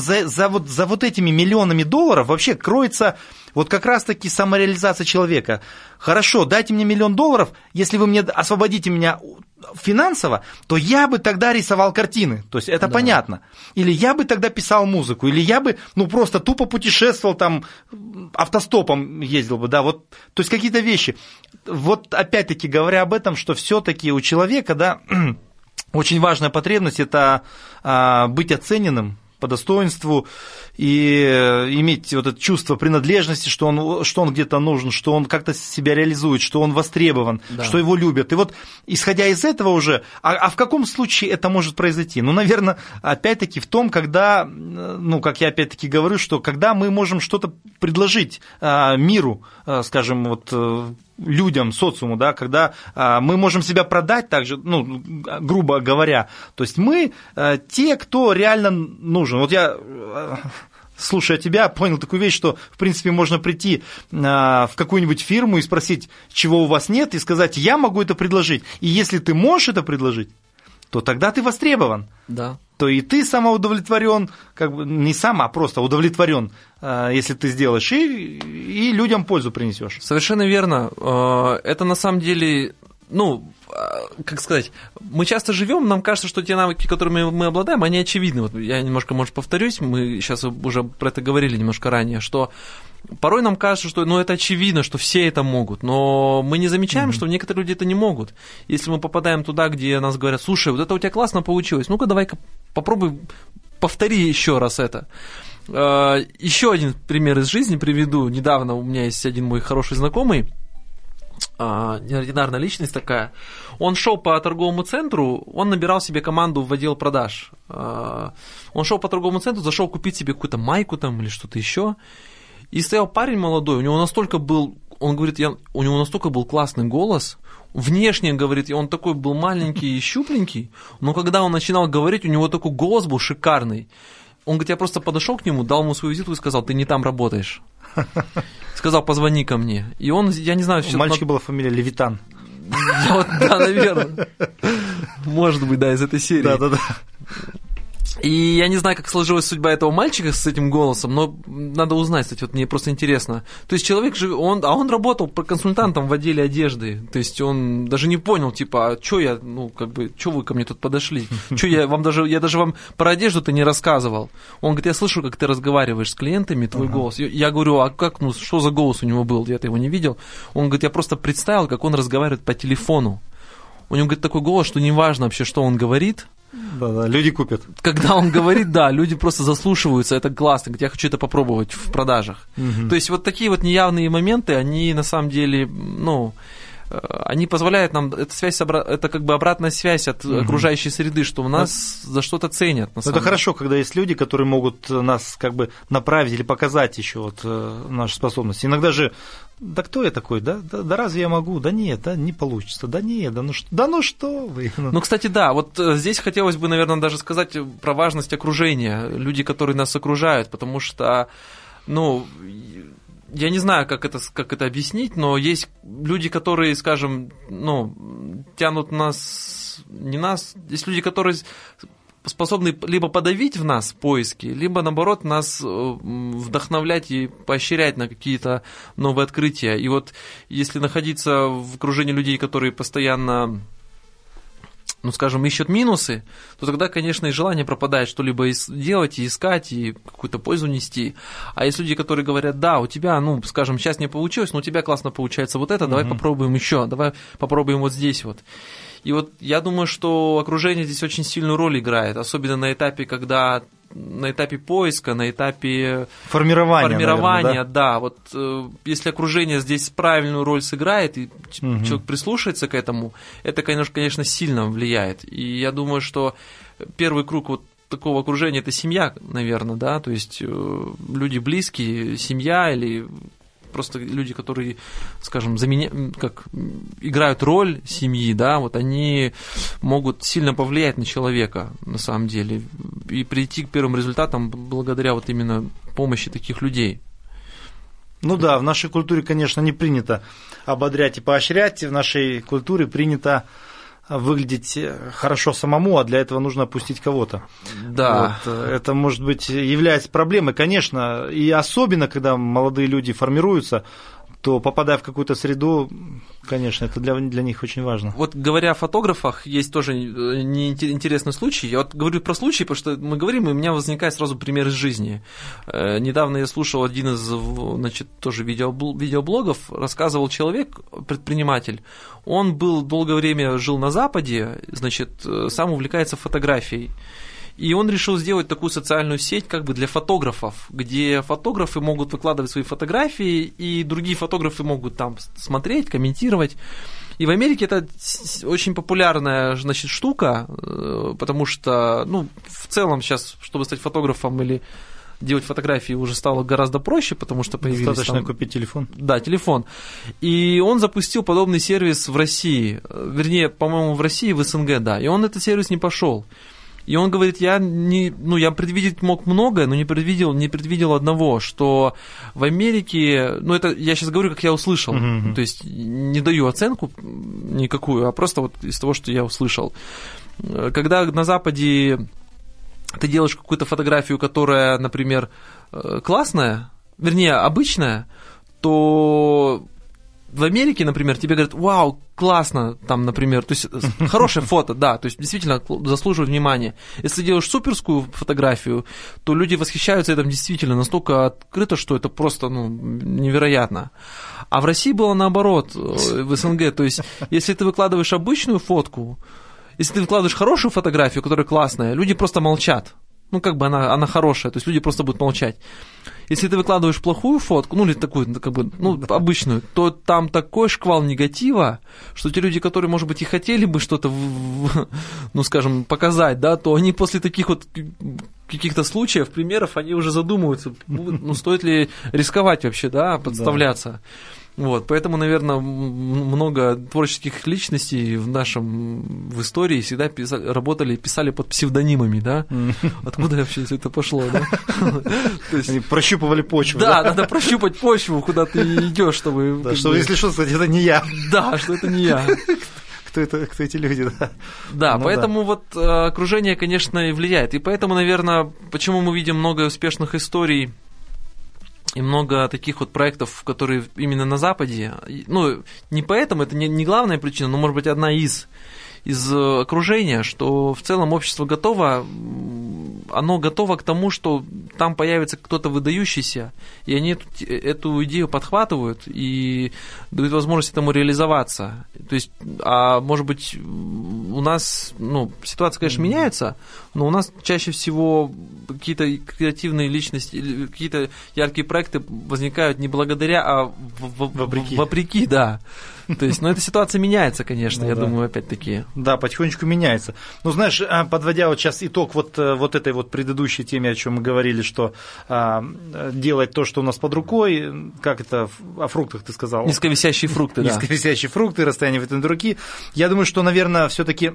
этими миллионами долларов вообще кроется как раз-таки самореализация человека. Хорошо, дайте мне $1 миллион, если вы мне освободите меня финансово, то я бы тогда рисовал картины, то есть это понятно. Или я бы тогда писал музыку, или я бы просто тупо путешествовал, автостопом ездил бы, да, то есть какие-то вещи. Опять-таки говоря об этом, что все-таки у человека, да, очень важная потребность – это быть оцененным, по достоинству и иметь вот это чувство принадлежности, что он где-то нужен, что он как-то себя реализует, что он востребован, да, что его любят. И вот, исходя из этого уже, а в каком случае это может произойти? Ну, наверное, опять-таки в том, когда, ну, как я опять-таки говорю, что когда мы можем что-то предложить миру, скажем, вот людям, социуму, да, когда мы можем себя продать также, ну, грубо говоря, то есть мы те, кто реально нужен. Вот я, слушая тебя, понял такую вещь, что, в принципе, можно прийти в какую-нибудь фирму и спросить, чего у вас нет, и сказать, я могу это предложить. И если ты можешь это предложить, то тогда ты востребован. Да. То и ты самоудовлетворен, как бы не сам, а просто удовлетворен, если ты сделаешь, и людям пользу принесешь. Совершенно верно. Это на самом деле, ну, как сказать, мы часто живем, нам кажется, что те навыки, которыми мы обладаем, они очевидны. Вот я немножко, может, повторюсь, мы сейчас уже про это говорили немножко ранее, что порой нам кажется, что это очевидно, что все это могут, но мы не замечаем, что некоторые люди это не могут. Если мы попадаем туда, где нас говорят, слушай, вот это у тебя классно получилось, ну-ка давай-ка попробуй, повтори еще раз это. Еще один пример из жизни приведу. Недавно у меня есть один мой хороший знакомый, неординарная личность такая. Он шел по торговому центру, он набирал себе команду в отдел продаж. Он шел по торговому центру, зашел купить себе какую-то майку там или что-то еще. И стоял парень молодой, у него настолько был, он говорит, у него настолько был классный голос, внешне, говорит, он такой был маленький и щупленький, но когда он начинал говорить, у него такой голос был шикарный. Он говорит, я просто подошел к нему, дал ему свою визитку и сказал, ты не там работаешь. Сказал, позвони ко мне. И он, я не знаю... У мальчика была фамилия Левитан. Да, наверное. Может быть, да, из этой серии. Да. И я не знаю, как сложилась судьба этого мальчика с этим голосом, но надо узнать, кстати, вот мне просто интересно. То есть человек же, он работал консультантом в отделе одежды, то есть он даже не понял, типа, а что я, что вы ко мне тут подошли? Что я даже вам про одежду-то не рассказывал. Он говорит, я слышу, как ты разговариваешь с клиентами, твой голос. Я говорю, а как, что за голос у него был, я-то его не видел. Он говорит, я просто представил, как он разговаривает по телефону. У него, говорит, такой голос, что неважно вообще, что он говорит. Да, люди купят. Когда он говорит, да, люди просто заслушиваются, это классно, я хочу это попробовать в продажах. То есть вот такие вот неявные моменты, они на самом деле, они позволяют нам, это как бы обратная связь от окружающей среды, что у нас за что-то ценят. Это хорошо, когда есть люди, которые могут нас как бы направить или показать еще вот наши способности. Иногда же, да кто я такой, да разве я могу, да нет, да не получится, да нет, ну что вы. Ну, кстати, да, вот здесь хотелось бы, наверное, даже сказать про важность окружения, люди, которые нас окружают, потому что, я не знаю, как это объяснить, но есть люди, которые, скажем, тянут нас, не нас, есть люди, которые способны либо подавить в нас поиски, либо, наоборот, нас вдохновлять и поощрять на какие-то новые открытия. И вот если находиться в окружении людей, которые постоянно, скажем, ищут минусы, то тогда, конечно, и желание пропадает что-либо делать, и искать, и какую-то пользу нести. А есть люди, которые говорят, да, у тебя, скажем, сейчас не получилось, но у тебя классно получается вот это, давай попробуем еще, давай попробуем вот здесь вот. И вот я думаю, что окружение здесь очень сильную роль играет, особенно на этапе, на этапе поиска, на этапе формирования, наверное, да. Вот если окружение здесь правильную роль сыграет, и человек прислушается к этому, это, конечно, сильно влияет. И я думаю, что первый круг вот такого окружения – это семья, наверное, да, то есть люди близкие, семья или просто люди, которые, скажем, играют роль семьи, да, вот они могут сильно повлиять на человека, на самом деле, и прийти к первым результатам благодаря вот именно помощи таких людей. Ну да, в нашей культуре, конечно, не принято ободрять и поощрять, в нашей культуре принято выглядеть хорошо самому, а для этого нужно опустить кого-то. Да. Вот. Это, может быть, является проблемой, конечно, и особенно, когда молодые люди формируются, то, попадая в какую-то среду, конечно, это для них очень важно. Вот говоря о фотографах, есть тоже интересный случай. Я вот говорю про случай, потому что мы говорим, и у меня возникает сразу пример из жизни. Недавно я слушал один из, тоже видеоблогов, рассказывал человек, предприниматель, он долгое время жил на Западе, сам увлекается фотографией. И он решил сделать такую социальную сеть как бы для фотографов, где фотографы могут выкладывать свои фотографии, и другие фотографы могут там смотреть, комментировать. И в Америке это очень популярная, значит, штука, потому что, ну, в целом сейчас, чтобы стать фотографом или делать фотографии уже стало гораздо проще, потому что появились... Достаточно купить телефон. Да, телефон. И он запустил подобный сервис в России, вернее, по-моему, в России, в СНГ, да, и он этот сервис не пошел. И он говорит, я предвидеть мог многое, но не предвидел одного, что в Америке, ну это я сейчас говорю, как я услышал, то есть не даю оценку никакую, а просто вот из того, что я услышал. Когда на Западе ты делаешь какую-то фотографию, которая, например, классная, вернее, обычная, то в Америке, например, тебе говорят, вау, классно, там, например, то есть хорошее фото, да, то есть действительно заслуживает внимания. Если ты делаешь суперскую фотографию, то люди восхищаются этим действительно настолько открыто, что это просто, невероятно. А в России было наоборот, в СНГ, то есть если ты выкладываешь обычную фотку, если ты выкладываешь хорошую фотографию, которая классная, люди просто молчат. Ну, как бы она хорошая, то есть люди просто будут молчать. Если ты выкладываешь плохую фотку, или такую, как бы, обычную, то там такой шквал негатива, что те люди, которые, может быть, и хотели бы что-то, скажем, показать, да, то они после таких вот каких-то случаев, примеров, они уже задумываются, стоит ли рисковать вообще, да, подставляться. Да. Вот, поэтому, наверное, много творческих личностей в истории всегда писали под псевдонимами, да? Откуда вообще все это пошло, да? Они прощупывали почву. Да, надо прощупать почву, куда ты идешь, чтобы... Да, что, если что, кстати, это не я. Да, что это не я. Кто эти люди, да? Да, поэтому вот окружение, конечно, и влияет. И поэтому, наверное, почему мы видим много успешных историй и много таких вот проектов, которые именно на Западе, не поэтому, это не главная причина, но, может быть, одна из окружения, что в целом общество готово, оно готово к тому, что там появится кто-то выдающийся, и они эту идею подхватывают и дают возможность этому реализоваться. То есть, может быть, у нас, ситуация, конечно, меняется, но у нас чаще всего какие-то креативные личности, какие-то яркие проекты возникают не благодаря, а вопреки, да. То есть, эта ситуация меняется, конечно, я думаю, опять-таки. Да, потихонечку меняется. Знаешь, подводя вот сейчас итог вот этой вот предыдущей теме, о чем мы говорили, что делать то, что у нас под рукой, как это о фруктах ты сказал? Низковисящие фрукты, да. Низковисящие фрукты, расстояние витамины руки. Я думаю, что, наверное, все-таки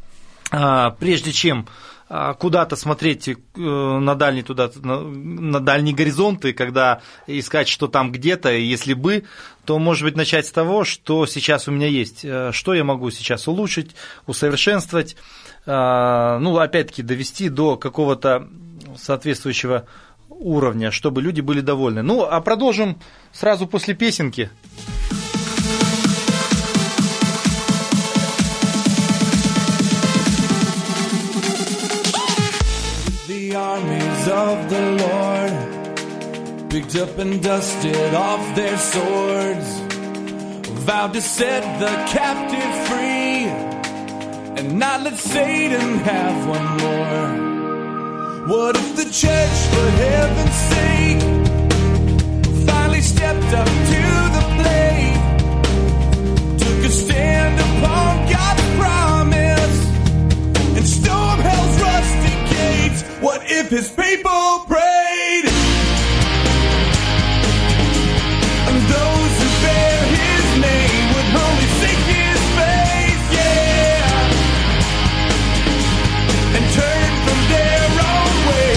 прежде чем куда-то смотреть на дальние горизонты, когда искать, что там где-то, если бы, то, может быть, начать с того, что сейчас у меня есть, что я могу сейчас улучшить, усовершенствовать, опять-таки довести до какого-то соответствующего уровня, чтобы люди были довольны. А продолжим сразу после песенки. The armies of the Lord picked up and dusted off their swords, vowed to set the captive free and not let Satan have one more. What if the church, for heaven's sake, finally stepped up to the plate, took a stand upon God's promise and stormed hell's rusty gates? What if his people prayed, and those who bear his name would only seek his face, yeah, and turn from their own way?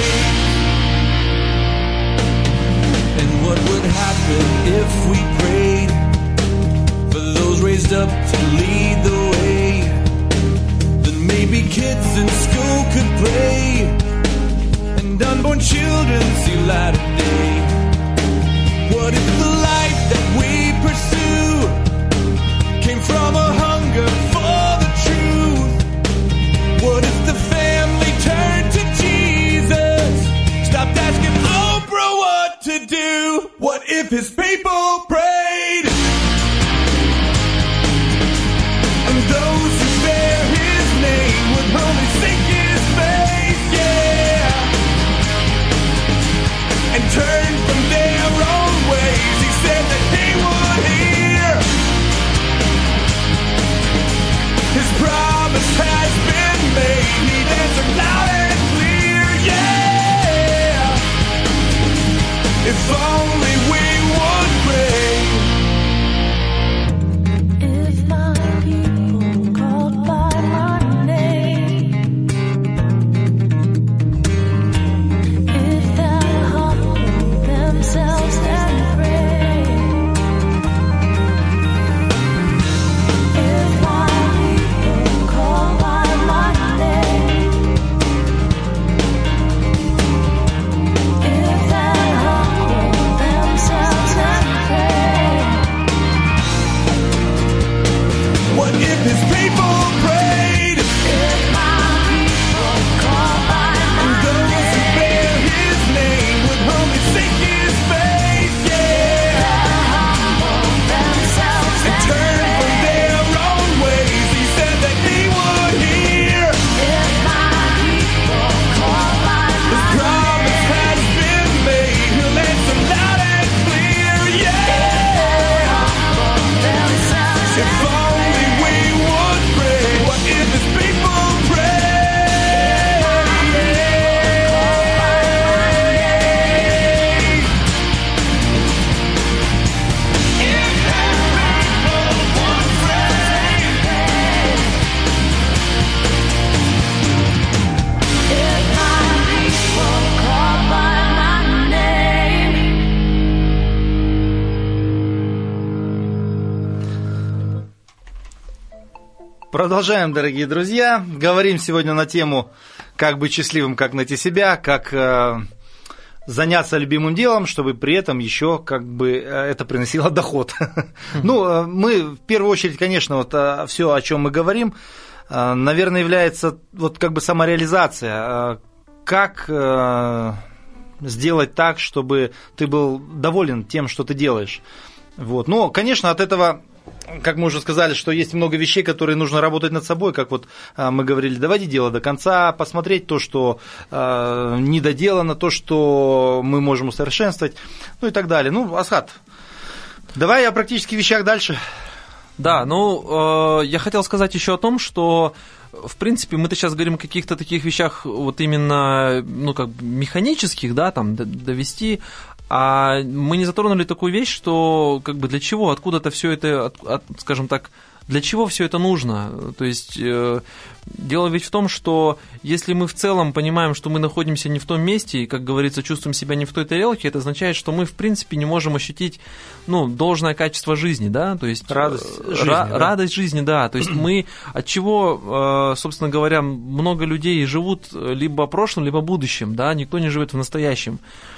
And what would happen if we prayed for those raised up to lead the way? Then maybe kids in school could play, and unborn children see light of day. What if the life that we pursue came from a hunger for the truth? What if the family turned to Jesus, stopped asking Oprah what to do? What if his people prayed, and those who bear his name would only seek his face, yeah, If only we would pray. If my people called by my name, if they humble themselves and pray, if my people called by my name, if they humble themselves and pray. What if his people prayed? If my people call by And my those who name, bear his name would humbly seek his face, yeah. humble themselves And and turn from their own ways. He said that he would hear. if my people call by His my promise has been made. He'll answer loud and clear, yeah. themselves If only we would pray. What if his people pray? if my people call by my name. Продолжаем, дорогие друзья. Говорим сегодня на тему «Как быть счастливым, как найти себя», как заняться любимым делом, чтобы при этом еще как бы это приносило доход. Ну, мы в первую очередь, конечно, вот все, о чем мы говорим, наверное, является вот как бы самореализация. Как сделать так, чтобы ты был доволен тем, что ты делаешь. Вот. Но, конечно, от этого, как мы уже сказали, что есть много вещей, которые нужно работать над собой, как вот мы говорили, доводить дело до конца, посмотреть то, что не доделано, то, что мы можем усовершенствовать, ну и так далее. Ну, Асхат, давай о практических вещах дальше. Да, ну, я хотел сказать еще о том, что, в принципе, мы-то сейчас говорим о каких-то таких вещах, вот именно, ну, как бы механических, да, там, довести, а мы не затронули такую вещь, что, как бы, для чего, откуда-то все это, скажем так, для чего все это нужно? То есть дело ведь в том, что если мы в целом понимаем, что мы находимся не в том месте и, как говорится, чувствуем себя не в той тарелке, это означает, что мы в принципе не можем ощутить, ну, должное качество жизни, да, то есть радость жизни, радость жизни, да, то есть мы от чего, собственно говоря, много людей живут либо прошлым, либо будущим, да, никто не живет в настоящем.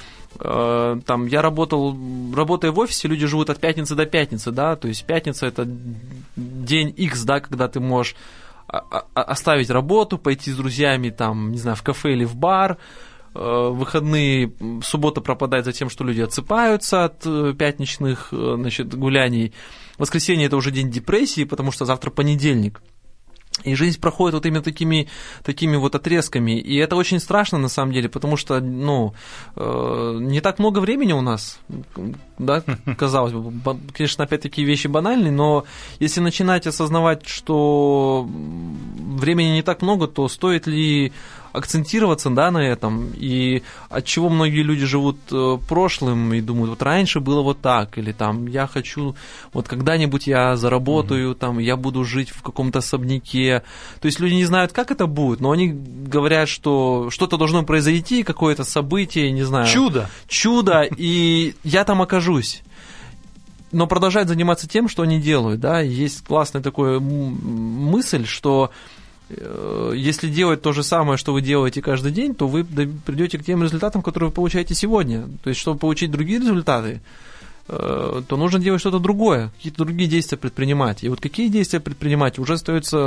Там, я работая в офисе, люди живут от пятницы до пятницы, да, то есть пятница – это день X, да, когда ты можешь оставить работу, пойти с друзьями, там, не знаю, в кафе или в бар, выходные, суббота пропадает за тем, что люди отсыпаются от пятничных, значит, гуляний, воскресенье – это уже день депрессии, потому что завтра понедельник. И жизнь проходит вот именно такими вот отрезками. И это очень страшно, на самом деле, потому что, ну, не так много времени у нас, да, казалось бы. Конечно, опять-таки вещи банальные, но если начинать осознавать, что времени не так много, то стоит ли акцентироваться, да, на этом, и от чего многие люди живут прошлым и думают, вот раньше было вот так, или там, я хочу, вот когда-нибудь я заработаю, там, я буду жить в каком-то особняке. То есть люди не знают, как это будет, но они говорят, что что-то должно произойти, какое-то событие, не знаю. Чудо, и я там окажусь. Но продолжают заниматься тем, что они делают, да, есть классная такая мысль, что если делать то же самое, что вы делаете каждый день, то вы придете к тем результатам, которые вы получаете сегодня. То есть, чтобы получить другие результаты, то нужно делать что-то другое, какие-то другие действия предпринимать. И вот какие действия предпринимать, уже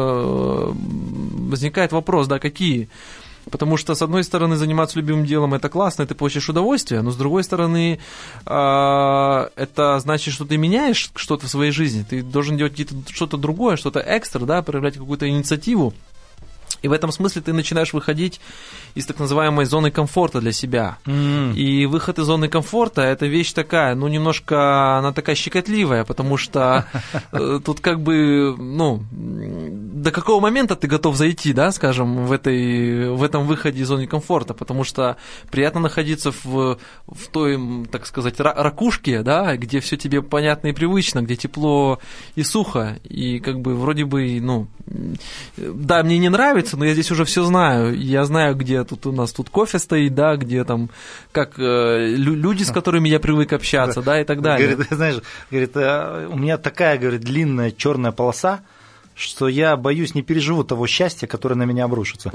возникает вопрос, да, какие? Потому что, с одной стороны, заниматься любимым делом – это классно, ты получишь удовольствие, но, с другой стороны, это значит, что ты меняешь что-то в своей жизни, ты должен делать что-то другое, что-то экстра, да, проявлять какую-то инициативу. И в этом смысле ты начинаешь выходить из так называемой зоны комфорта для себя. И выход из зоны комфорта – это вещь такая, ну, немножко она такая щекотливая, потому что тут как бы, ну, до какого момента ты готов зайти, да, скажем, в этом выходе из зоны комфорта, потому что приятно находиться в той, так сказать, ракушке, да, где все тебе понятно и привычно, где тепло и сухо, и как бы вроде бы, ну, да, мне не нравится, но я здесь уже все знаю, я знаю, где тут у нас тут кофе стоит, да, где там, как люди, с которыми я привык общаться, да, и так далее. Говорит, знаешь, говорит, у меня такая, говорит, длинная черная полоса, что я боюсь, не переживу того счастья, которое на меня обрушится.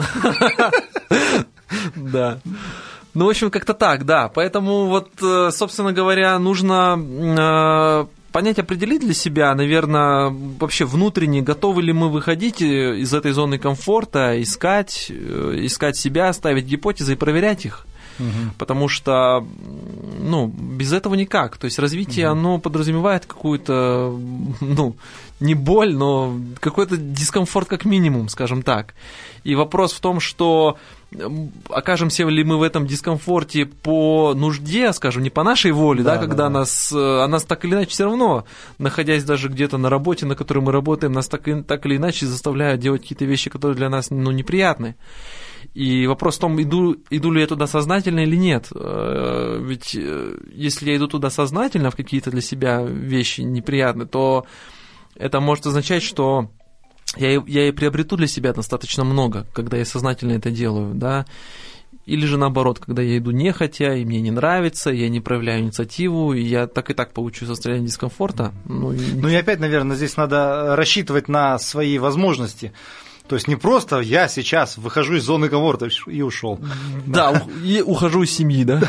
Да. Ну, в общем, как-то так, да. Поэтому вот, собственно говоря, нужно понять, определить для себя, наверное, вообще внутренне, готовы ли мы выходить из этой зоны комфорта, искать себя, ставить гипотезы и проверять их. Потому что, ну, без этого никак. То есть развитие, оно подразумевает какую-то, ну, не боль, но какой-то дискомфорт как минимум, скажем так. И вопрос в том, что окажемся ли мы в этом дискомфорте по нужде, скажем, не по нашей воле, да, когда нас так или иначе все равно, находясь даже где-то на работе, на которой мы работаем, нас так или иначе заставляют делать какие-то вещи, которые для нас, ну, неприятны. И вопрос в том, иду ли я туда сознательно или нет. Ведь если я иду туда сознательно в какие-то для себя вещи неприятные, то это может означать, что я и приобрету для себя достаточно много, когда я сознательно это делаю, да. Или же наоборот, когда я иду нехотя, и мне не нравится, я не проявляю инициативу, и я так и так получу состояние дискомфорта. Ну и опять, наверное, здесь надо рассчитывать на свои возможности. То есть не просто я сейчас выхожу из зоны комфорта и ушел. Да, и ухожу из семьи, да?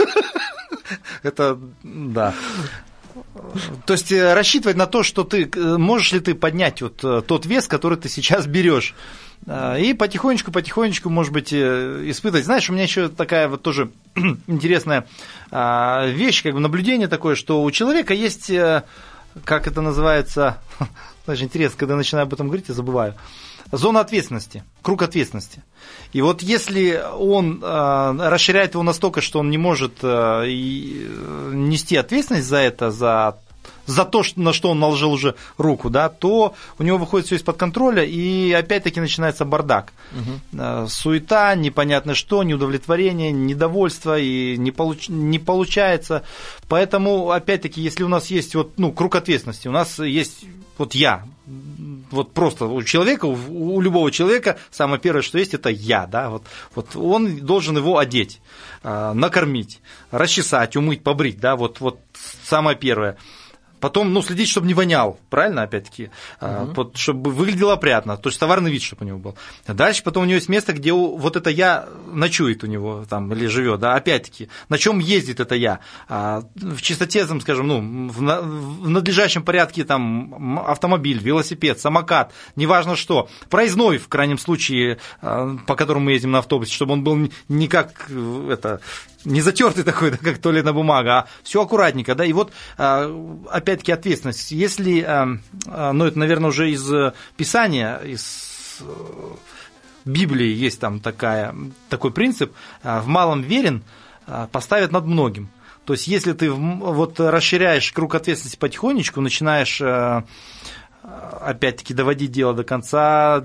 Это, да. То есть рассчитывать на то, что ты можешь ли ты поднять вот тот вес, который ты сейчас берешь. И потихонечку, может быть, испытывать. Знаешь, у меня еще такая вот тоже интересная вещь, как бы наблюдение такое, что у человека есть, как это называется, знаешь, интересно, когда я начинаю об этом говорить, я забываю. Зона ответственности, круг ответственности. И вот если он расширяет его настолько, что он не может нести ответственность за это, за то, на что он наложил уже руку, да, то у него выходит все из-под контроля, и опять-таки начинается бардак. Суета, непонятно что, неудовлетворение, недовольство, и не получается. Поэтому, опять-таки, если у нас есть вот, ну, круг ответственности, у нас есть вот я, вот просто у человека, у любого человека самое первое, что есть, это я, да, вот он должен его одеть, накормить, расчесать, умыть, побрить, да, вот самое первое. Потом, ну, следить, чтобы не вонял, правильно, опять-таки, чтобы выглядело опрятно, то есть товарный вид, чтобы у него был. Дальше потом у него есть место, где вот это я ночует у него там или живет, да, опять-таки, на чем ездит это я, в чистоте, там, скажем, ну, в надлежащем порядке там автомобиль, велосипед, самокат, неважно что, проездной, в крайнем случае, по которому мы ездим на автобусе, чтобы он был не как это... Не затертый такой, да, как туалетная бумага, а все аккуратненько, да, и вот опять-таки ответственность. Если, ну, это, наверное, уже из Писания, из Библии есть там такой принцип, в малом верен, поставят над многим. То есть, если ты вот расширяешь круг ответственности потихонечку, начинаешь опять-таки доводить дело до конца,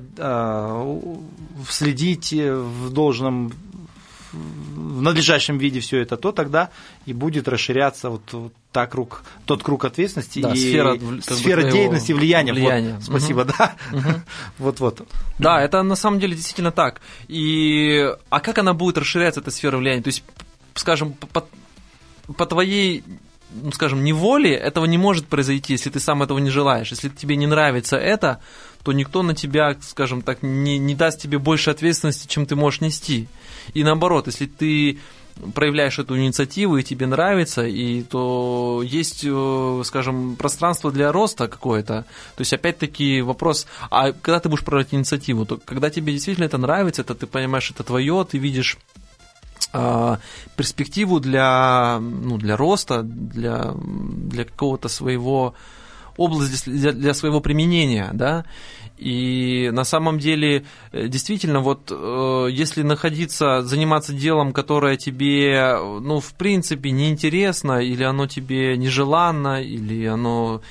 следить в надлежащем виде все это, то тогда и будет расширяться тот круг ответственности, да, и сфера деятельности, влияния. Вот, спасибо, да. Вот. Да, это на самом деле действительно так. А как она будет расширяться, эта сфера влияния? То есть, скажем, по твоей, ну, скажем, неволе этого не может произойти, если ты сам этого не желаешь. Если тебе не нравится это, то никто на тебя, скажем так, не даст тебе больше ответственности, чем ты можешь нести. И наоборот, если ты проявляешь эту инициативу, и тебе нравится, то есть, скажем, пространство для роста какое-то. То есть, опять-таки, вопрос, а когда ты будешь проявлять инициативу? То когда тебе действительно это нравится, это ты понимаешь, это твое, ты видишь перспективу для роста, для какого-то своего область для своего применения, да, и на самом деле действительно вот если заниматься делом, которое тебе, ну, в принципе, неинтересно, или оно тебе нежеланно, или оно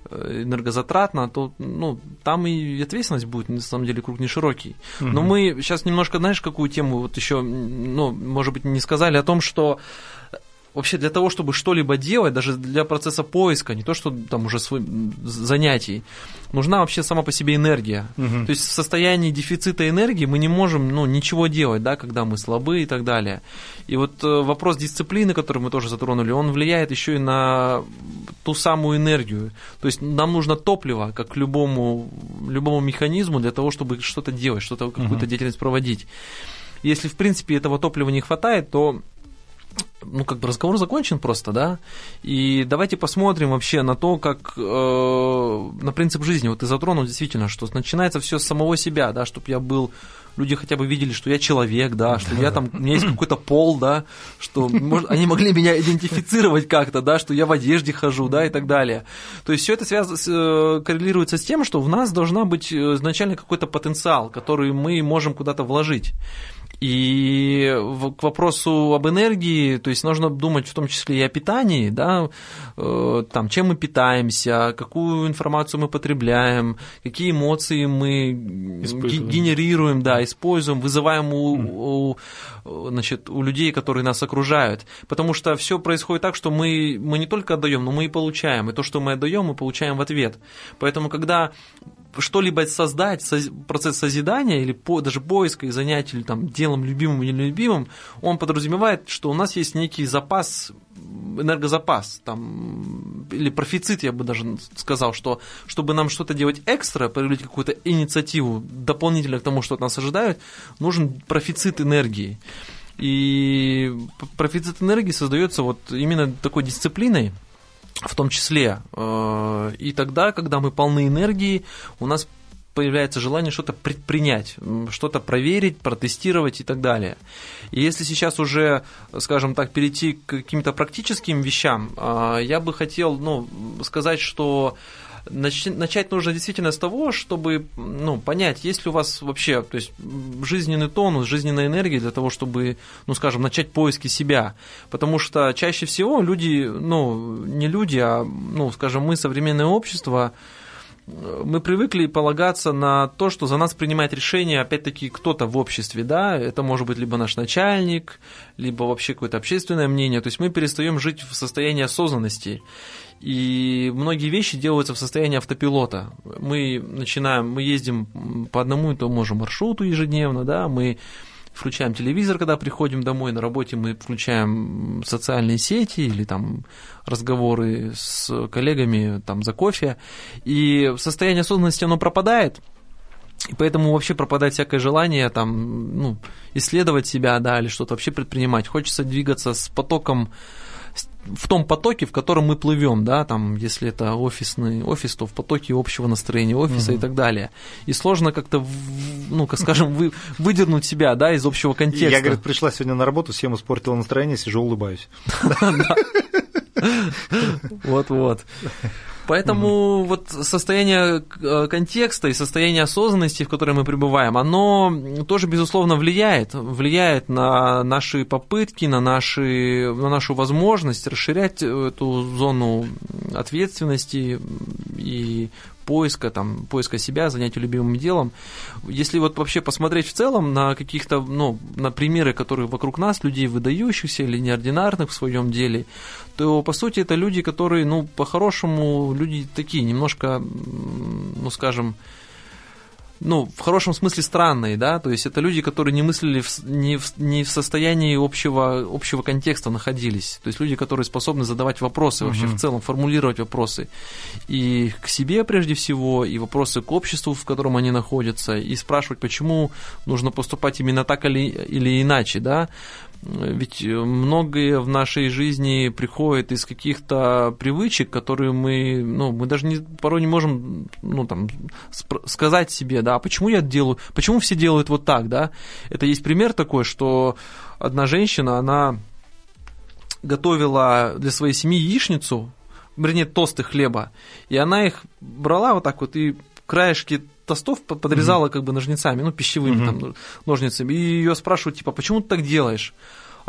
энергозатратно, то там и ответственность будет, на самом деле, круг не широкий. Но мы сейчас немножко, знаешь, какую тему вот еще, может быть, не сказали о том, что вообще для того, чтобы что-либо делать, даже для процесса поиска, не то, что там уже занятий, нужна вообще сама по себе энергия. То есть в состоянии дефицита энергии мы не можем ничего делать, да, когда мы слабы и так далее. И вот вопрос дисциплины, который мы тоже затронули, он влияет еще и на ту самую энергию. То есть нам нужно топливо, как любому механизму, для того, чтобы что-то делать, какую-то деятельность проводить. Если, в принципе, этого топлива не хватает, то разговор закончен просто, да, и давайте посмотрим вообще на то, как, на принцип жизни, вот ты затронул действительно, что начинается все с самого себя, да, чтобы я был, люди хотя бы видели, что я человек, да, что я там, у меня есть какой-то пол, да, что они могли меня идентифицировать как-то, да, что я в одежде хожу, да, и так далее. То есть все это коррелируется с тем, что в нас должна быть изначально какой-то потенциал, который мы можем куда-то вложить. И к вопросу об энергии, то есть нужно думать в том числе и о питании, да, там, чем мы питаемся, какую информацию мы потребляем, какие эмоции мы генерируем, да, используем, вызываем у людей, которые нас окружают. Потому что все происходит так, что мы не только отдаем, но мы и получаем. И то, что мы отдаем, мы получаем в ответ. Поэтому, когда что-либо создать, процесс созидания или даже поиска и занятия или там, делом любимым или нелюбимым, он подразумевает, что у нас есть некий запас, энергозапас, там, или профицит, я бы даже сказал, что чтобы нам что-то делать экстра, проявить какую-то инициативу дополнительно к тому, что от нас ожидают, нужен профицит энергии. И профицит энергии создается вот именно такой дисциплиной, в том числе. И тогда, когда мы полны энергии, у нас появляется желание что-то предпринять, что-то проверить, протестировать и так далее. И если сейчас уже, скажем так, перейти к каким-то практическим вещам, я бы хотел сказать, что начать нужно действительно с того, чтобы понять, есть ли у вас вообще, то есть жизненный тонус, жизненная энергия для того, чтобы, скажем, начать поиски себя. Потому что чаще всего люди, не люди, а, скажем, мы, современное общество, мы привыкли полагаться на то, что за нас принимает решение, опять-таки, кто-то в обществе, да, это может быть либо наш начальник, либо вообще какое-то общественное мнение, то есть мы перестаем жить в состоянии осознанности. И многие вещи делаются в состоянии автопилота. Мы ездим по одному и тому же маршруту ежедневно, да, мы включаем телевизор, когда приходим домой, на работе мы включаем социальные сети или там разговоры с коллегами там, за кофе, и состояние осознанности, оно пропадает. И поэтому вообще пропадает всякое желание там, исследовать себя, да, или что-то вообще предпринимать. Хочется двигаться с потоком, в том потоке, в котором мы плывем, да, там, если это офис, то в потоке общего настроения офиса и так далее. И сложно как-то, выдернуть себя, да, из общего контекста. Я, говорит, пришла сегодня на работу, всем испортила настроение, сижу, улыбаюсь. Вот-вот. Поэтому вот состояние контекста и состояние осознанности, в котором мы пребываем, оно тоже, безусловно, влияет на наши попытки, на нашу возможность расширять эту зону ответственности и поиска себя, занятия любимым делом. Если вот вообще посмотреть в целом на каких-то, на примеры, которые вокруг нас, людей выдающихся или неординарных в своем деле, то, по сути, это люди, которые, по-хорошему, люди такие, немножко, скажем, в хорошем смысле странные, да, то есть это люди, которые не мыслили, не в состоянии общего контекста находились, то есть люди, которые способны задавать вопросы, вообще в целом формулировать вопросы и к себе прежде всего, и вопросы к обществу, в котором они находятся, и спрашивать, почему нужно поступать именно так или иначе, да. Ведь многое в нашей жизни приходит из каких-то привычек, которые мы даже порой не можем, сказать себе, да, почему я это делаю, почему все делают вот так, да. Это есть пример такой, что одна женщина, она готовила для своей семьи яичницу, вернее, тосты хлеба, и она их брала вот так вот и краешки тостов подрезала как бы ножницами, пищевыми там, ножницами, и ее спрашивают, почему ты так делаешь?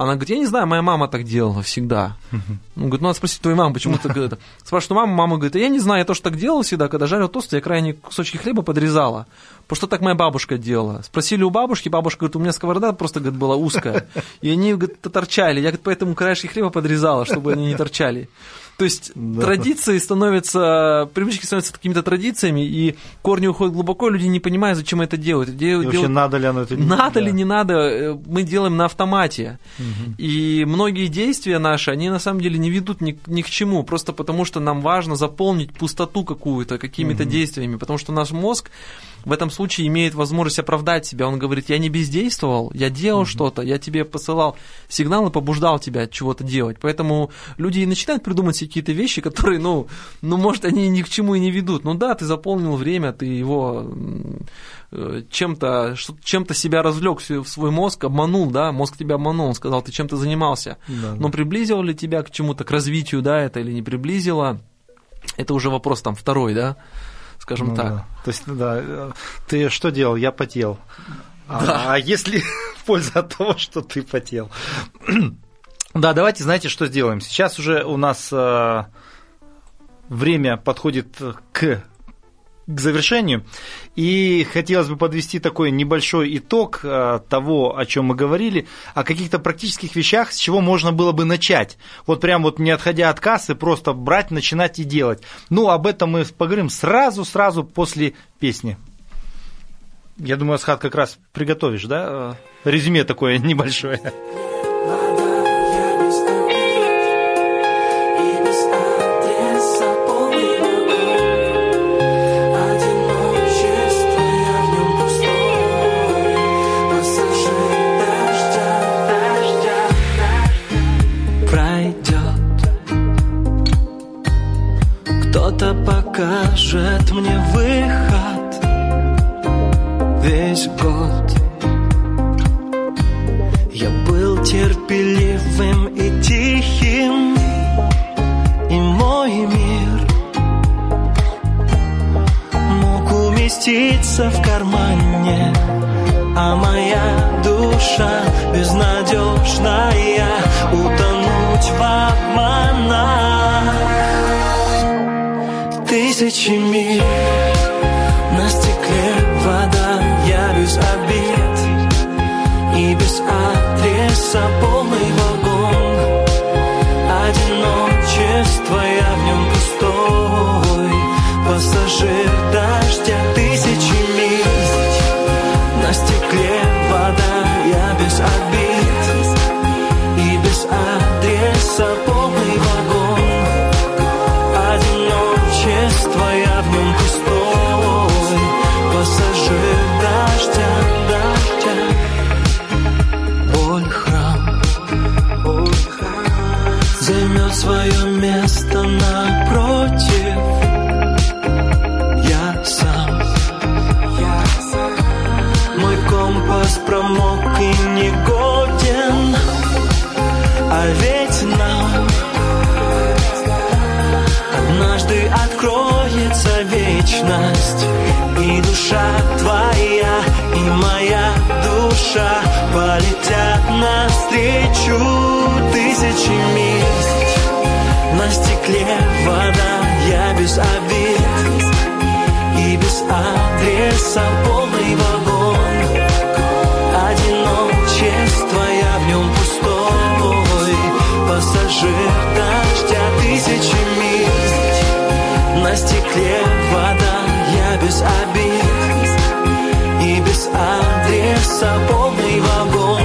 Она говорит, я не знаю, моя мама так делала всегда. Он говорит, надо спросить твою маму, почему ты это. Спрашивает мама говорит, я не знаю, я тоже так делала всегда, когда жарила тосты, я крайние кусочки хлеба подрезала. Потому что так моя бабушка делала. Спросили у бабушки, бабушка говорит, у меня сковорода просто, говорит, была узкая, и они, говорит, торчали. Я, говорит, поэтому краешки хлеба подрезала, чтобы они не торчали. То есть традиции становятся, привычки становятся какими-то традициями, и корни уходят глубоко, и люди не понимают, зачем это делают. И вообще, надо ли оно это делать? Надо ли, не надо, мы делаем на автомате. И многие действия наши, они на самом деле не ведут ни к чему, просто потому что нам важно заполнить пустоту какую-то какими-то действиями, потому что наш мозг в этом случае имеет возможность оправдать себя. Он говорит, я не бездействовал, я делал что-то, я тебе посылал сигналы, побуждал тебя чего-то делать. Поэтому люди и начинают придумывать какие-то вещи, которые, может, они ни к чему и не ведут. Ну да, ты заполнил время, ты его чем-то себя развлек в свой мозг, обманул, да, мозг тебя обманул, он сказал, ты чем-то занимался. Да, но приблизило ли тебя к чему-то, к развитию, да, это или не приблизило, это уже вопрос там второй, да, скажем так. Да. То есть, да, ты что делал? Я потел. Да. А если польза от того, что ты потел? Да, давайте, знаете, что сделаем? Сейчас уже у нас время подходит к завершению, и хотелось бы подвести такой небольшой итог того, о чем мы говорили, о каких-то практических вещах, с чего можно было бы начать. Вот прям вот не отходя от кассы, просто брать, начинать и делать. Ну, об этом мы поговорим сразу после песни. Я думаю, Асхат, как раз приготовишь, да? Резюме такое небольшое. Покажет мне выход весь год. Я был терпеливым и тихим, и мой мир мог уместиться в кармане, а моя душа безнадежная утонуть в обманах. Тысячи миль на стекле вода, я без обид и без адреса, полный вагон. Одиночество, я в нем пустой пассажир дождя. Тысячи миль на стекле вода, я без обид и без адреса, полный вагон. Я в нем пустой пассажир дождя. Боль храм займет свое место напротив. Я сам. Мой компас промок и негоден, а ведь нам однажды откроется вечность, и душа твоя, и моя душа полетят навстречу. Тысячи миль на стекле вода, я без обид и без адреса, полный вагон. Одиночество, я в нем пустой пассажир дождя. Тысячи миль на стекле вода, я без обид и без адреса, полный вагон.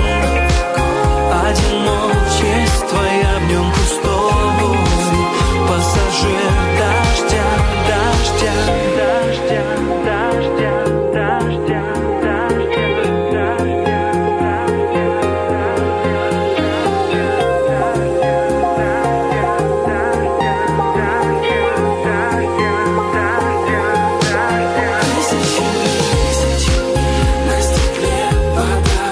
Одиночество, я в нем пустой пассажир дождя, дождя, дождя, дождя, дождя, на стекле вода.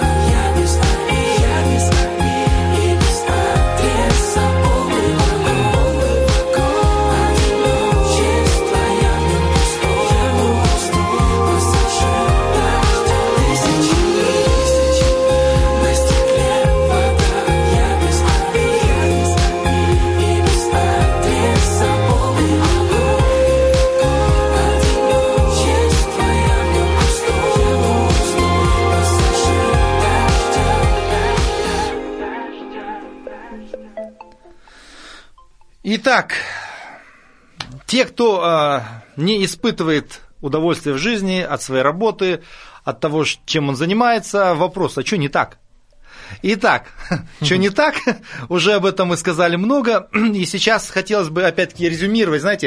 Итак, те, кто не испытывает удовольствие в жизни от своей работы, от того, чем он занимается, вопрос, а что не так? Итак, что не так, уже об этом мы сказали много, и сейчас хотелось бы опять-таки резюмировать, знаете,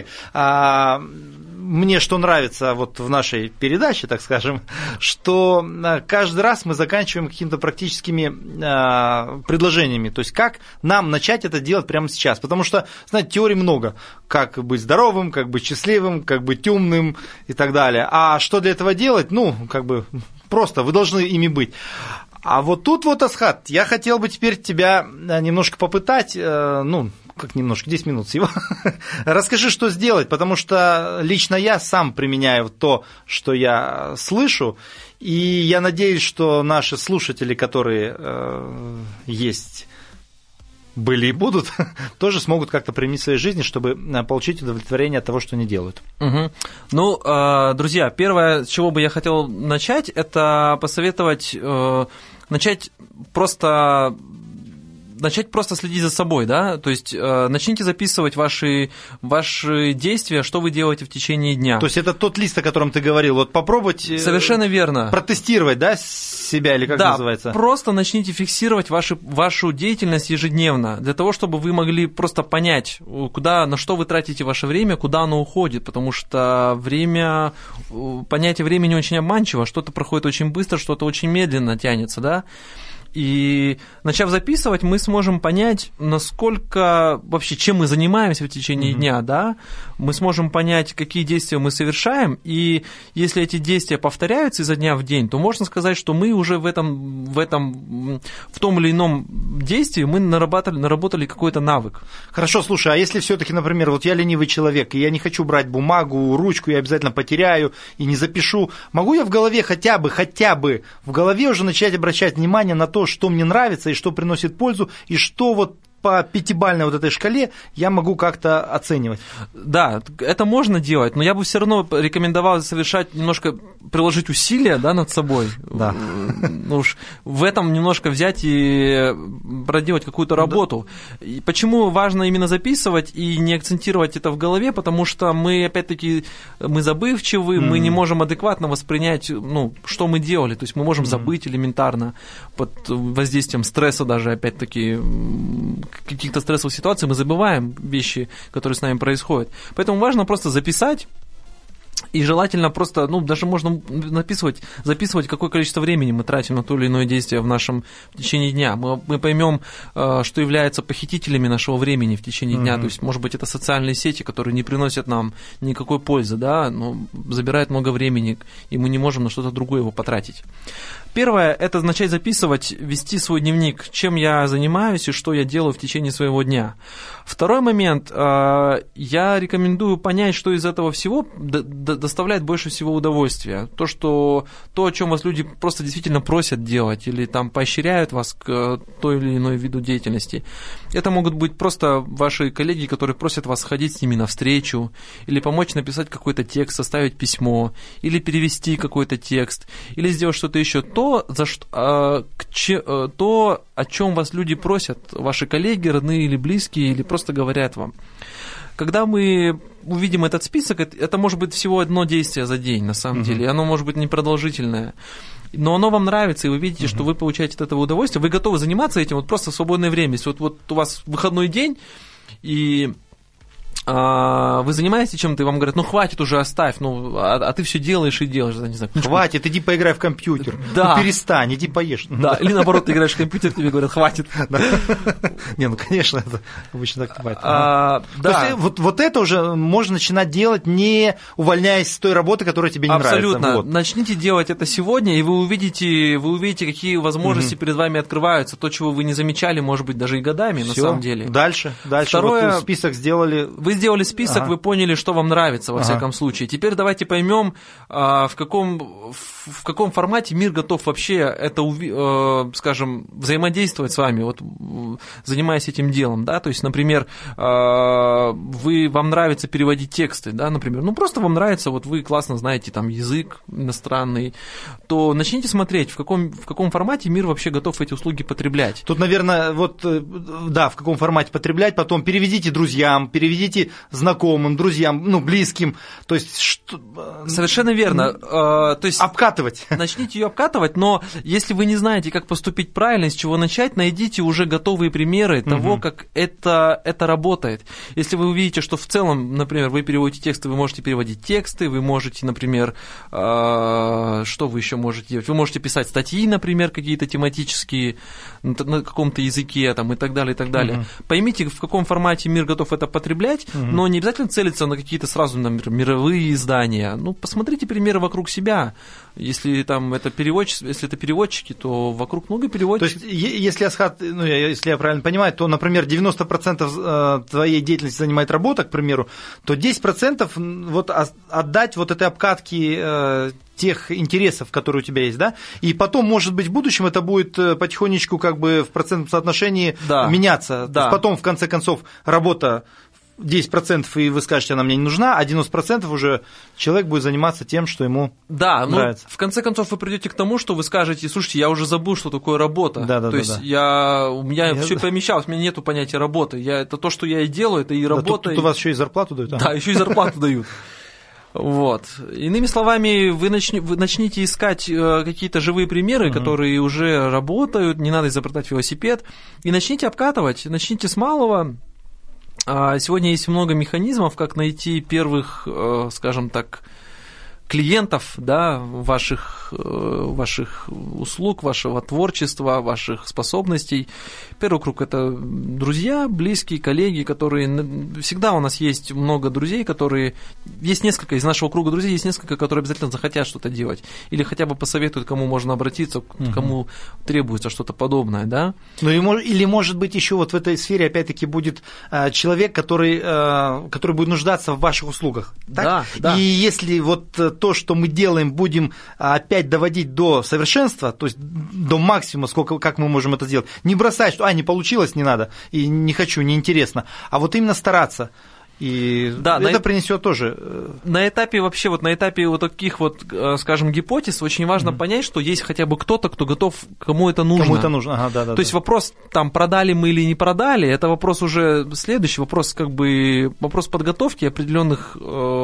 мне что нравится вот в нашей передаче, так скажем, что каждый раз мы заканчиваем какими-то практическими предложениями, то есть как нам начать это делать прямо сейчас, потому что, знаете, теорий много, как быть здоровым, как быть счастливым, как быть умным и так далее, а что для этого делать, ну, как бы просто вы должны ими быть. А вот тут вот, Асхат, я хотел бы теперь тебя немножко попытать, ну, как немножко, 10 минут всего. Расскажи, что сделать, потому что лично я сам применяю то, что я слышу, и я надеюсь, что наши слушатели, которые есть, были и будут, тоже смогут как-то применить в своей жизни, чтобы получить удовлетворение от того, что они делают. Угу. Ну, друзья, первое, с чего бы я хотел начать, это посоветовать начать просто следить за собой, да, то есть начните записывать ваши действия, что вы делаете в течение дня. То есть это тот лист, о котором ты говорил, вот попробовать... Совершенно верно. Протестировать, да, себя, или как называется? Да, просто начните фиксировать вашу деятельность ежедневно, для того, чтобы вы могли просто понять, на что вы тратите ваше время, куда оно уходит, потому что понятие времени очень обманчиво, что-то проходит очень быстро, что-то очень медленно тянется, да. И начав записывать, мы сможем понять, насколько вообще, чем мы занимаемся в течение дня, да, мы сможем понять, какие действия мы совершаем, и если эти действия повторяются изо дня в день, то можно сказать, что мы уже в том или ином действии мы наработали какой-то навык. Хорошо, слушай, а если все-таки, например, вот я ленивый человек, и я не хочу брать бумагу, ручку, я обязательно потеряю и не запишу, могу я в голове хотя бы в голове уже начать обращать внимание на то, что мне нравится и что приносит пользу, и что вот по пятибалльной вот этой шкале я могу как-то оценивать? Да, это можно делать, но я бы все равно рекомендовал приложить усилия, да, над собой. Да. Ну уж в этом немножко взять и проделать какую-то работу. И почему важно именно записывать и не акцентировать это в голове? Потому что мы, опять-таки, мы забывчивы, мы не можем адекватно воспринять, что мы делали. То есть мы можем забыть элементарно под воздействием стресса даже, опять-таки, каких-то стрессовых ситуаций, мы забываем вещи, которые с нами происходят. Поэтому важно просто записать, и желательно просто, даже можно записывать, какое количество времени мы тратим на то или иное действие в течение дня. Мы поймем, что является похитителями нашего времени в течение дня. То есть, может быть, это социальные сети, которые не приносят нам никакой пользы, да, но забирают много времени, и мы не можем на что-то другое его потратить. Первое – это начать записывать, вести свой дневник, чем я занимаюсь и что я делаю в течение своего дня. Второй момент – я рекомендую понять, что из этого всего доставляет больше всего удовольствия. То, о чем вас люди просто действительно просят делать или там поощряют вас к той или иной виду деятельности. Это могут быть просто ваши коллеги, которые просят вас сходить с ними навстречу, или помочь написать какой-то текст, составить письмо, или перевести какой-то текст, или сделать что-то еще. То, о чем вас люди просят, ваши коллеги, родные или близкие, или просто говорят вам. Когда мы увидим этот список, это может быть всего одно действие за день, на самом деле, и оно может быть непродолжительное. Но оно вам нравится, и вы видите, что вы получаете от этого удовольствие, вы готовы заниматься этим просто в свободное время. Если вот у вас выходной день, и вы занимаетесь чем-то, и вам говорят, хватит уже, оставь, а ты все делаешь и делаешь, не знаю. Хватит, иди поиграй в компьютер, да. Перестань, иди поешь. Да, или наоборот, ты играешь в компьютер, тебе говорят, хватит. Не, конечно, это обычно так бывает. Да. То есть вот это уже можно начинать делать, не увольняясь с той работы, которая тебе не нравится. Абсолютно. Начните делать это сегодня, и вы увидите, какие возможности перед вами открываются, то, чего вы не замечали, может быть, даже и годами, на самом деле. Дальше. Второе, вот список сделали. Вы сделали список, Ага. вы поняли, что вам нравится, во Ага. всяком случае. Теперь давайте поймем, в каком формате мир готов вообще это, скажем, взаимодействовать с вами, вот, занимаясь этим делом, да, то есть, например, вам нравится переводить тексты, да, например, ну, просто вам нравится, вот вы классно знаете там язык иностранный, то начните смотреть, в каком формате мир вообще готов эти услуги потреблять. Тут, наверное, вот, да, в каком формате потреблять, потом переведите друзьям, переведите знакомым, друзьям, ну, близким, то есть... Совершенно верно. То есть обкатывать. начните ее обкатывать, но если вы не знаете, как поступить правильно, с чего начать, найдите уже готовые примеры того, как это работает. Если вы увидите, что в целом, например, вы переводите тексты, вы можете переводить тексты, вы можете, например, что вы еще можете делать? Вы можете писать статьи, например, какие-то тематические на каком-то языке там, и так далее, и так далее. Поймите, в каком формате мир готов это потреблять, но не обязательно целиться на какие-то сразу, например, мировые издания. Ну, посмотрите примеры вокруг себя. Если там это переводчики, то вокруг много переводчиков. То есть, если, Асхат, ну, если я правильно понимаю, то, например, 90% твоей деятельности занимает работа, к примеру, то 10% вот отдать вот этой обкатке тех интересов, которые у тебя есть, да? И потом, может быть, в будущем это будет потихонечку как бы в процентном соотношении меняться. Да. Потом, в конце концов, работа 10%, и вы скажете, она мне не нужна, а 90% уже человек будет заниматься тем, что ему нравится. Ну, в конце концов, вы придете к тому, что вы скажете, слушайте, я уже забыл, что такое работа. Да, то есть у меня все помещалось, у меня нету понятия работы. Это то, что я и делаю, это и работа. Тут у вас еще и зарплату дают. Да, еще и зарплату дают. Вот. Иными словами, вы начните искать какие-то живые примеры, которые уже работают, не надо изобретать велосипед, и начните обкатывать, начните с малого. Сегодня есть много механизмов, как найти первых, скажем так, клиентов, да, ваших услуг, вашего творчества, ваших способностей. Первый круг – это друзья, близкие, коллеги, которые… Всегда у нас есть много друзей, которые… Есть несколько, из нашего круга друзей есть несколько, которые обязательно захотят что-то делать. Или хотя бы посоветуют, кому можно обратиться, кому требуется что-то подобное, да. Ну, или, может быть, еще вот в этой сфере, опять-таки, будет человек, который будет нуждаться в ваших услугах. Так? Да. И если вот то, что мы делаем, будем опять доводить до совершенства, то есть до максимума, как мы можем это сделать, не бросать, что не получилось, не надо, и не хочу, неинтересно, а вот именно стараться. И это принесет тоже. На этапе вот таких вот, скажем, гипотез очень важно понять, что есть хотя бы кто-то, кто готов, кому это нужно. Кому это нужно, ага, да. То есть вопрос, там, продали мы или не продали, это вопрос уже следующий, вопрос вопрос подготовки определенных,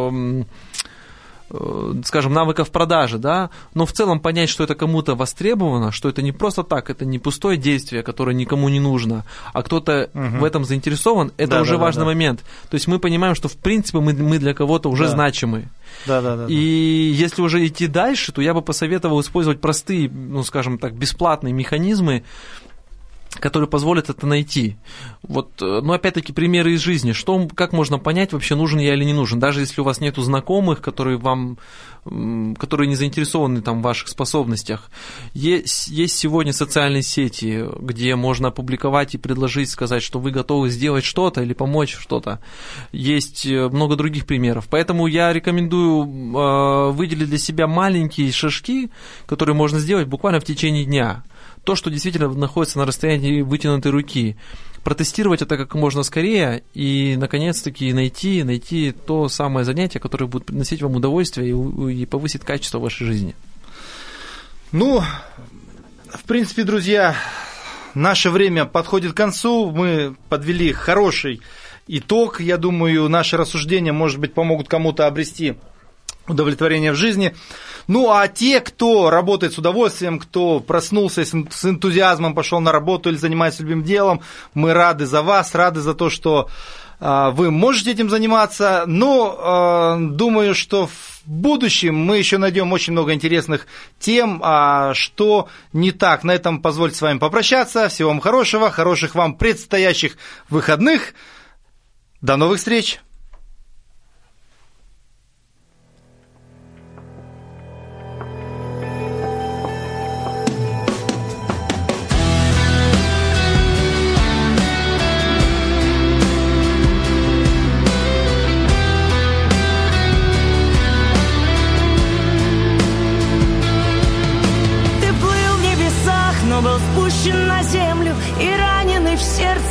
скажем, навыков продажи, да, но в целом понять, что это кому-то востребовано, что это не просто так, это не пустое действие, которое никому не нужно, а кто-то в этом заинтересован, это уже важный момент. То есть мы понимаем, что в принципе мы для кого-то уже значимы. Да. И если уже идти дальше, то я бы посоветовал использовать простые, ну, скажем так, бесплатные механизмы, которые позволят это найти. Вот, ну, опять-таки, примеры из жизни. Как можно понять, вообще нужен я или не нужен? Даже если у вас нету знакомых, которые не заинтересованы там, в ваших способностях. Есть сегодня социальные сети, где можно опубликовать и предложить, сказать, что вы готовы сделать что-то или помочь что-то. Есть много других примеров. Поэтому я рекомендую выделить для себя маленькие шажки, которые можно сделать буквально в течение дня. То, что действительно находится на расстоянии вытянутой руки. Протестировать это как можно скорее и, наконец-таки, найти то самое занятие, которое будет приносить вам удовольствие и повысит качество вашей жизни. Ну, в принципе, друзья, наше время подходит к концу. Мы подвели хороший итог. Я думаю, наши рассуждения, может быть, помогут кому-то обрести удовлетворение в жизни. Ну, а те, кто работает с удовольствием, кто проснулся с энтузиазмом, пошел на работу или занимается любимым делом, мы рады за вас, рады за то, что вы можете этим заниматься. Но думаю, что в будущем мы еще найдем очень много интересных тем, что не так. На этом позвольте с вами попрощаться. Всего вам хорошего, хороших вам предстоящих выходных. До новых встреч!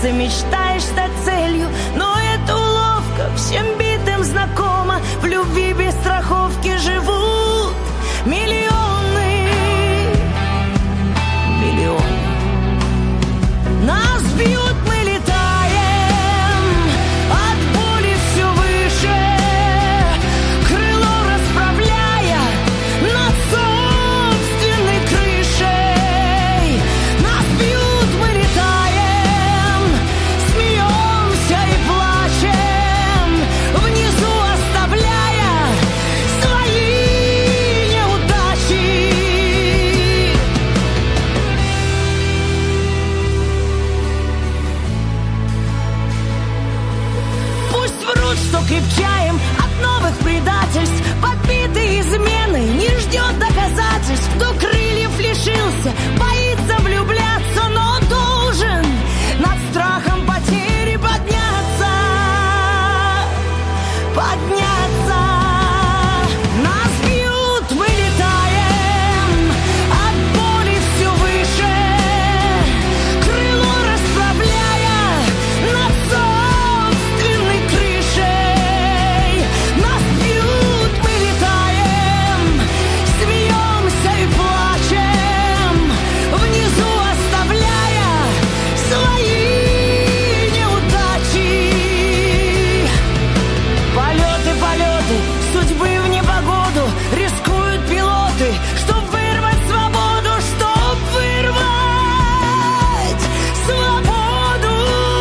сердце мечтаешь стать целью, но это уловка, всем битым знакома. В любви без страховки живут миллионы, миллионы. Нас бьют, мы летаем, от боли все выше, крыло расправляя над собственной крышей. Нас бьют, мы летаем, смеемся и плачем, внизу оставляя свои неудачи. Пусть врут, что крепчаем от новых предательств, подбитые измены, не ждет доказательств. Кто крыльев лишился, боится влюбляться, но должен над страхом потери подняться, подняться. Нас бьют, мы летаем, от боли все выше, крыло расправляя над собственной крышей. Нас бьют, мы летаем, смеемся и плачем, внизу оставляя свои неудачи. Полеты, полеты, судьбы в непогоду, рискуют пилоты, чтоб вырвать свободу, чтоб вырвать свободу.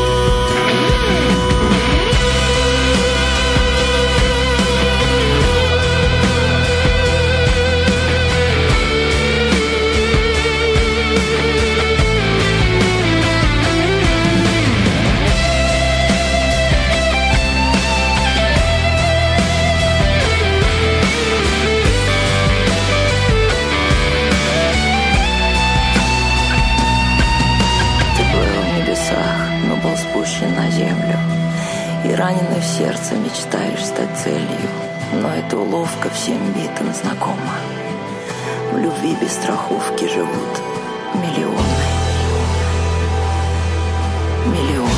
Ты плыл в небесах, но был спущен на землю, и раненый в сердце мечтаешь стать целью, но эта уловка всем битым знакома. В любви без страховки живут миллионы, миллионы.